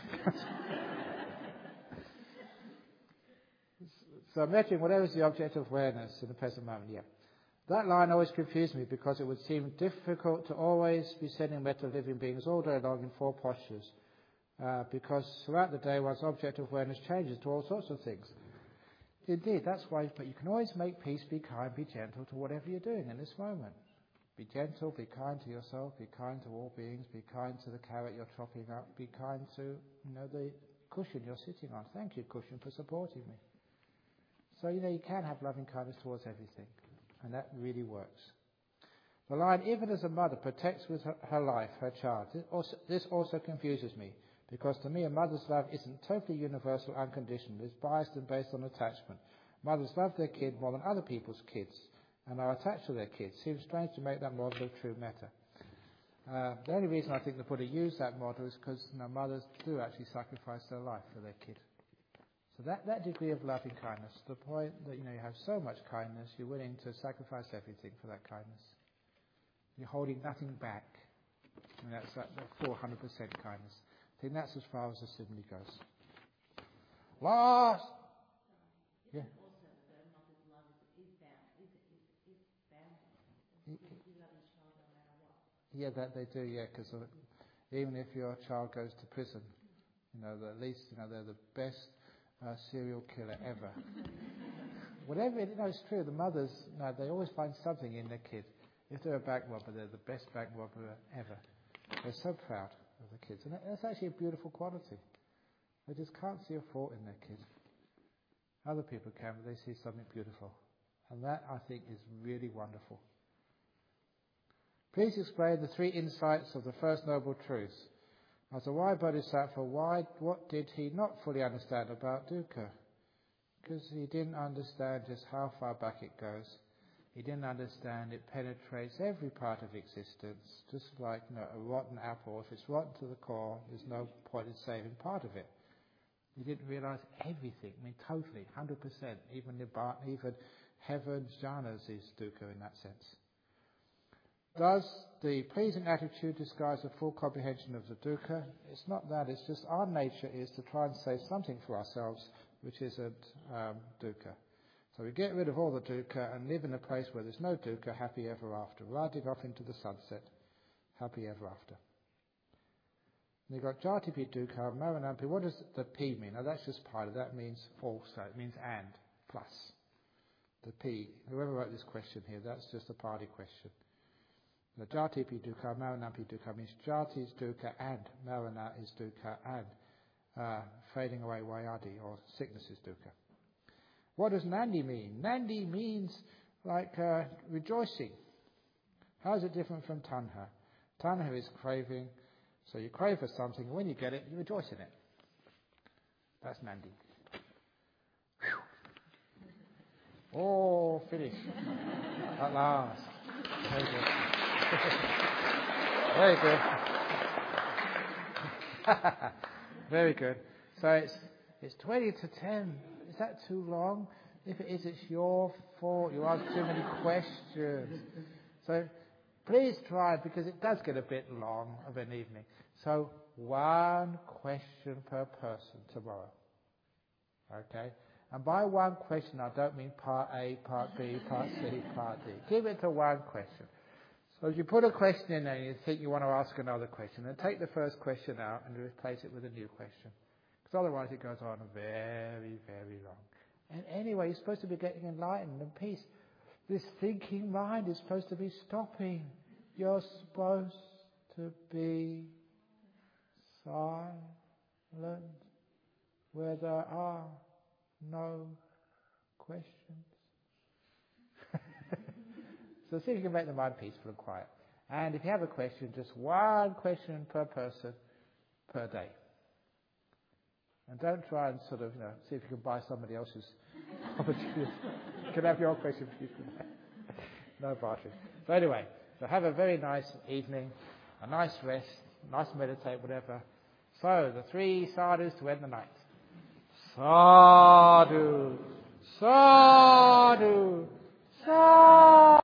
S1: So imagine whatever is the object of awareness in the present moment, yeah. That line always confused me because it would seem difficult to always be sending metta living beings all day long in four postures. Uh, because throughout the day one's object of awareness changes to all sorts of things. Indeed, that's why, but you can always make peace, be kind, be gentle to whatever you're doing in this moment. Be gentle, be kind to yourself, be kind to all beings, be kind to the carrot you're chopping up, be kind to, you know, the cushion you're sitting on. Thank you, cushion, for supporting me. So, you know, you can have loving kindness towards everything, and that really works. The line, even as a mother protects with her, her life her child, this also, this also confuses me, because to me a mother's love isn't totally universal, unconditional. It's biased and based on attachment. Mothers love their kid more than other people's kids, and are attached to their kids. Seems strange to make that model of true metta. Uh, the only reason I think the Buddha used that model is because, you know, mothers do actually sacrifice their life for their kid. So that, that degree of loving kindness, to the point that, you know, you have so much kindness, you're willing to sacrifice everything for that kindness. You're holding nothing back. I mean, that's that, that four hundred percent kindness. I think that's as far as the simile goes. Last! Yeah. Yeah, that they do, yeah, because even if your child goes to prison, you know, at least, you know, they're the best uh, serial killer ever. Whatever, it, you know, it's true, the mothers, no, they always find something in their kid. If they're a bank robber, they're the best bank robber ever. They're so proud of the kids. And that's actually a beautiful quality. They just can't see a fault in their kid. Other people can, but they see something beautiful. And that, I think, is really wonderful. Please explain the three insights of the First Noble Truth. As a wise Bodhisattva, why, what did he not fully understand about dukkha? Because he didn't understand just how far back it goes. He didn't understand it penetrates every part of existence, just like, you know, a rotten apple. If it's rotten to the core, there's no point in saving part of it. He didn't realize everything, I mean, totally, one hundred percent. Even Nibbana, even heaven, jhanas is dukkha in that sense. Does the pleasing attitude disguise a full comprehension of the dukkha? It's not that, it's just our nature is to try and say something for ourselves which isn't um, dukkha. So we get rid of all the dukkha and live in a place where there's no dukkha, happy ever after, riding off into the sunset, happy ever after. And you've got jatipi dukkha, maranampi. What does the P mean? Now that's just part of that. Means also. It means and, plus. The P. Whoever wrote this question here, that's just a party question. The jatipi dukkha, maranampi dukkha means jati is dukkha and marana is dukkha and uh, fading away vayadi or sickness is dukkha. What does Nandi mean? Nandi means like uh, rejoicing. How is it different from tanha? Tanha is craving. So you crave for something, and when you get it, you rejoice in it. That's Nandi. Whew. Oh, finished. At last. Very good. Very good. Very good. So it's it's twenty to ten. Is that too long? If it is, it's your fault. You ask too many questions. So please try, because it does get a bit long of an evening. So one question per person tomorrow. Okay? And by one question, I don't mean part A, part B, part C, part D. Keep it to one question. So if you put a question in there and you think you want to ask another question, then take the first question out and replace it with a new question. Because otherwise it goes on very, very long. And anyway, you're supposed to be getting enlightened and peace. This thinking mind is supposed to be stopping. You're supposed to be silent where there are no questions. So see if you can make the mind peaceful and quiet. And if you have a question, just one question per person per day. And don't try and sort of, you know, see if you can buy somebody else's opportunity. You can have your question for you today. No bartering. So anyway, so have a very nice evening, a nice rest, nice meditate, whatever. So the three sadhus to end the night. Sadhu, sadhu, sadhu.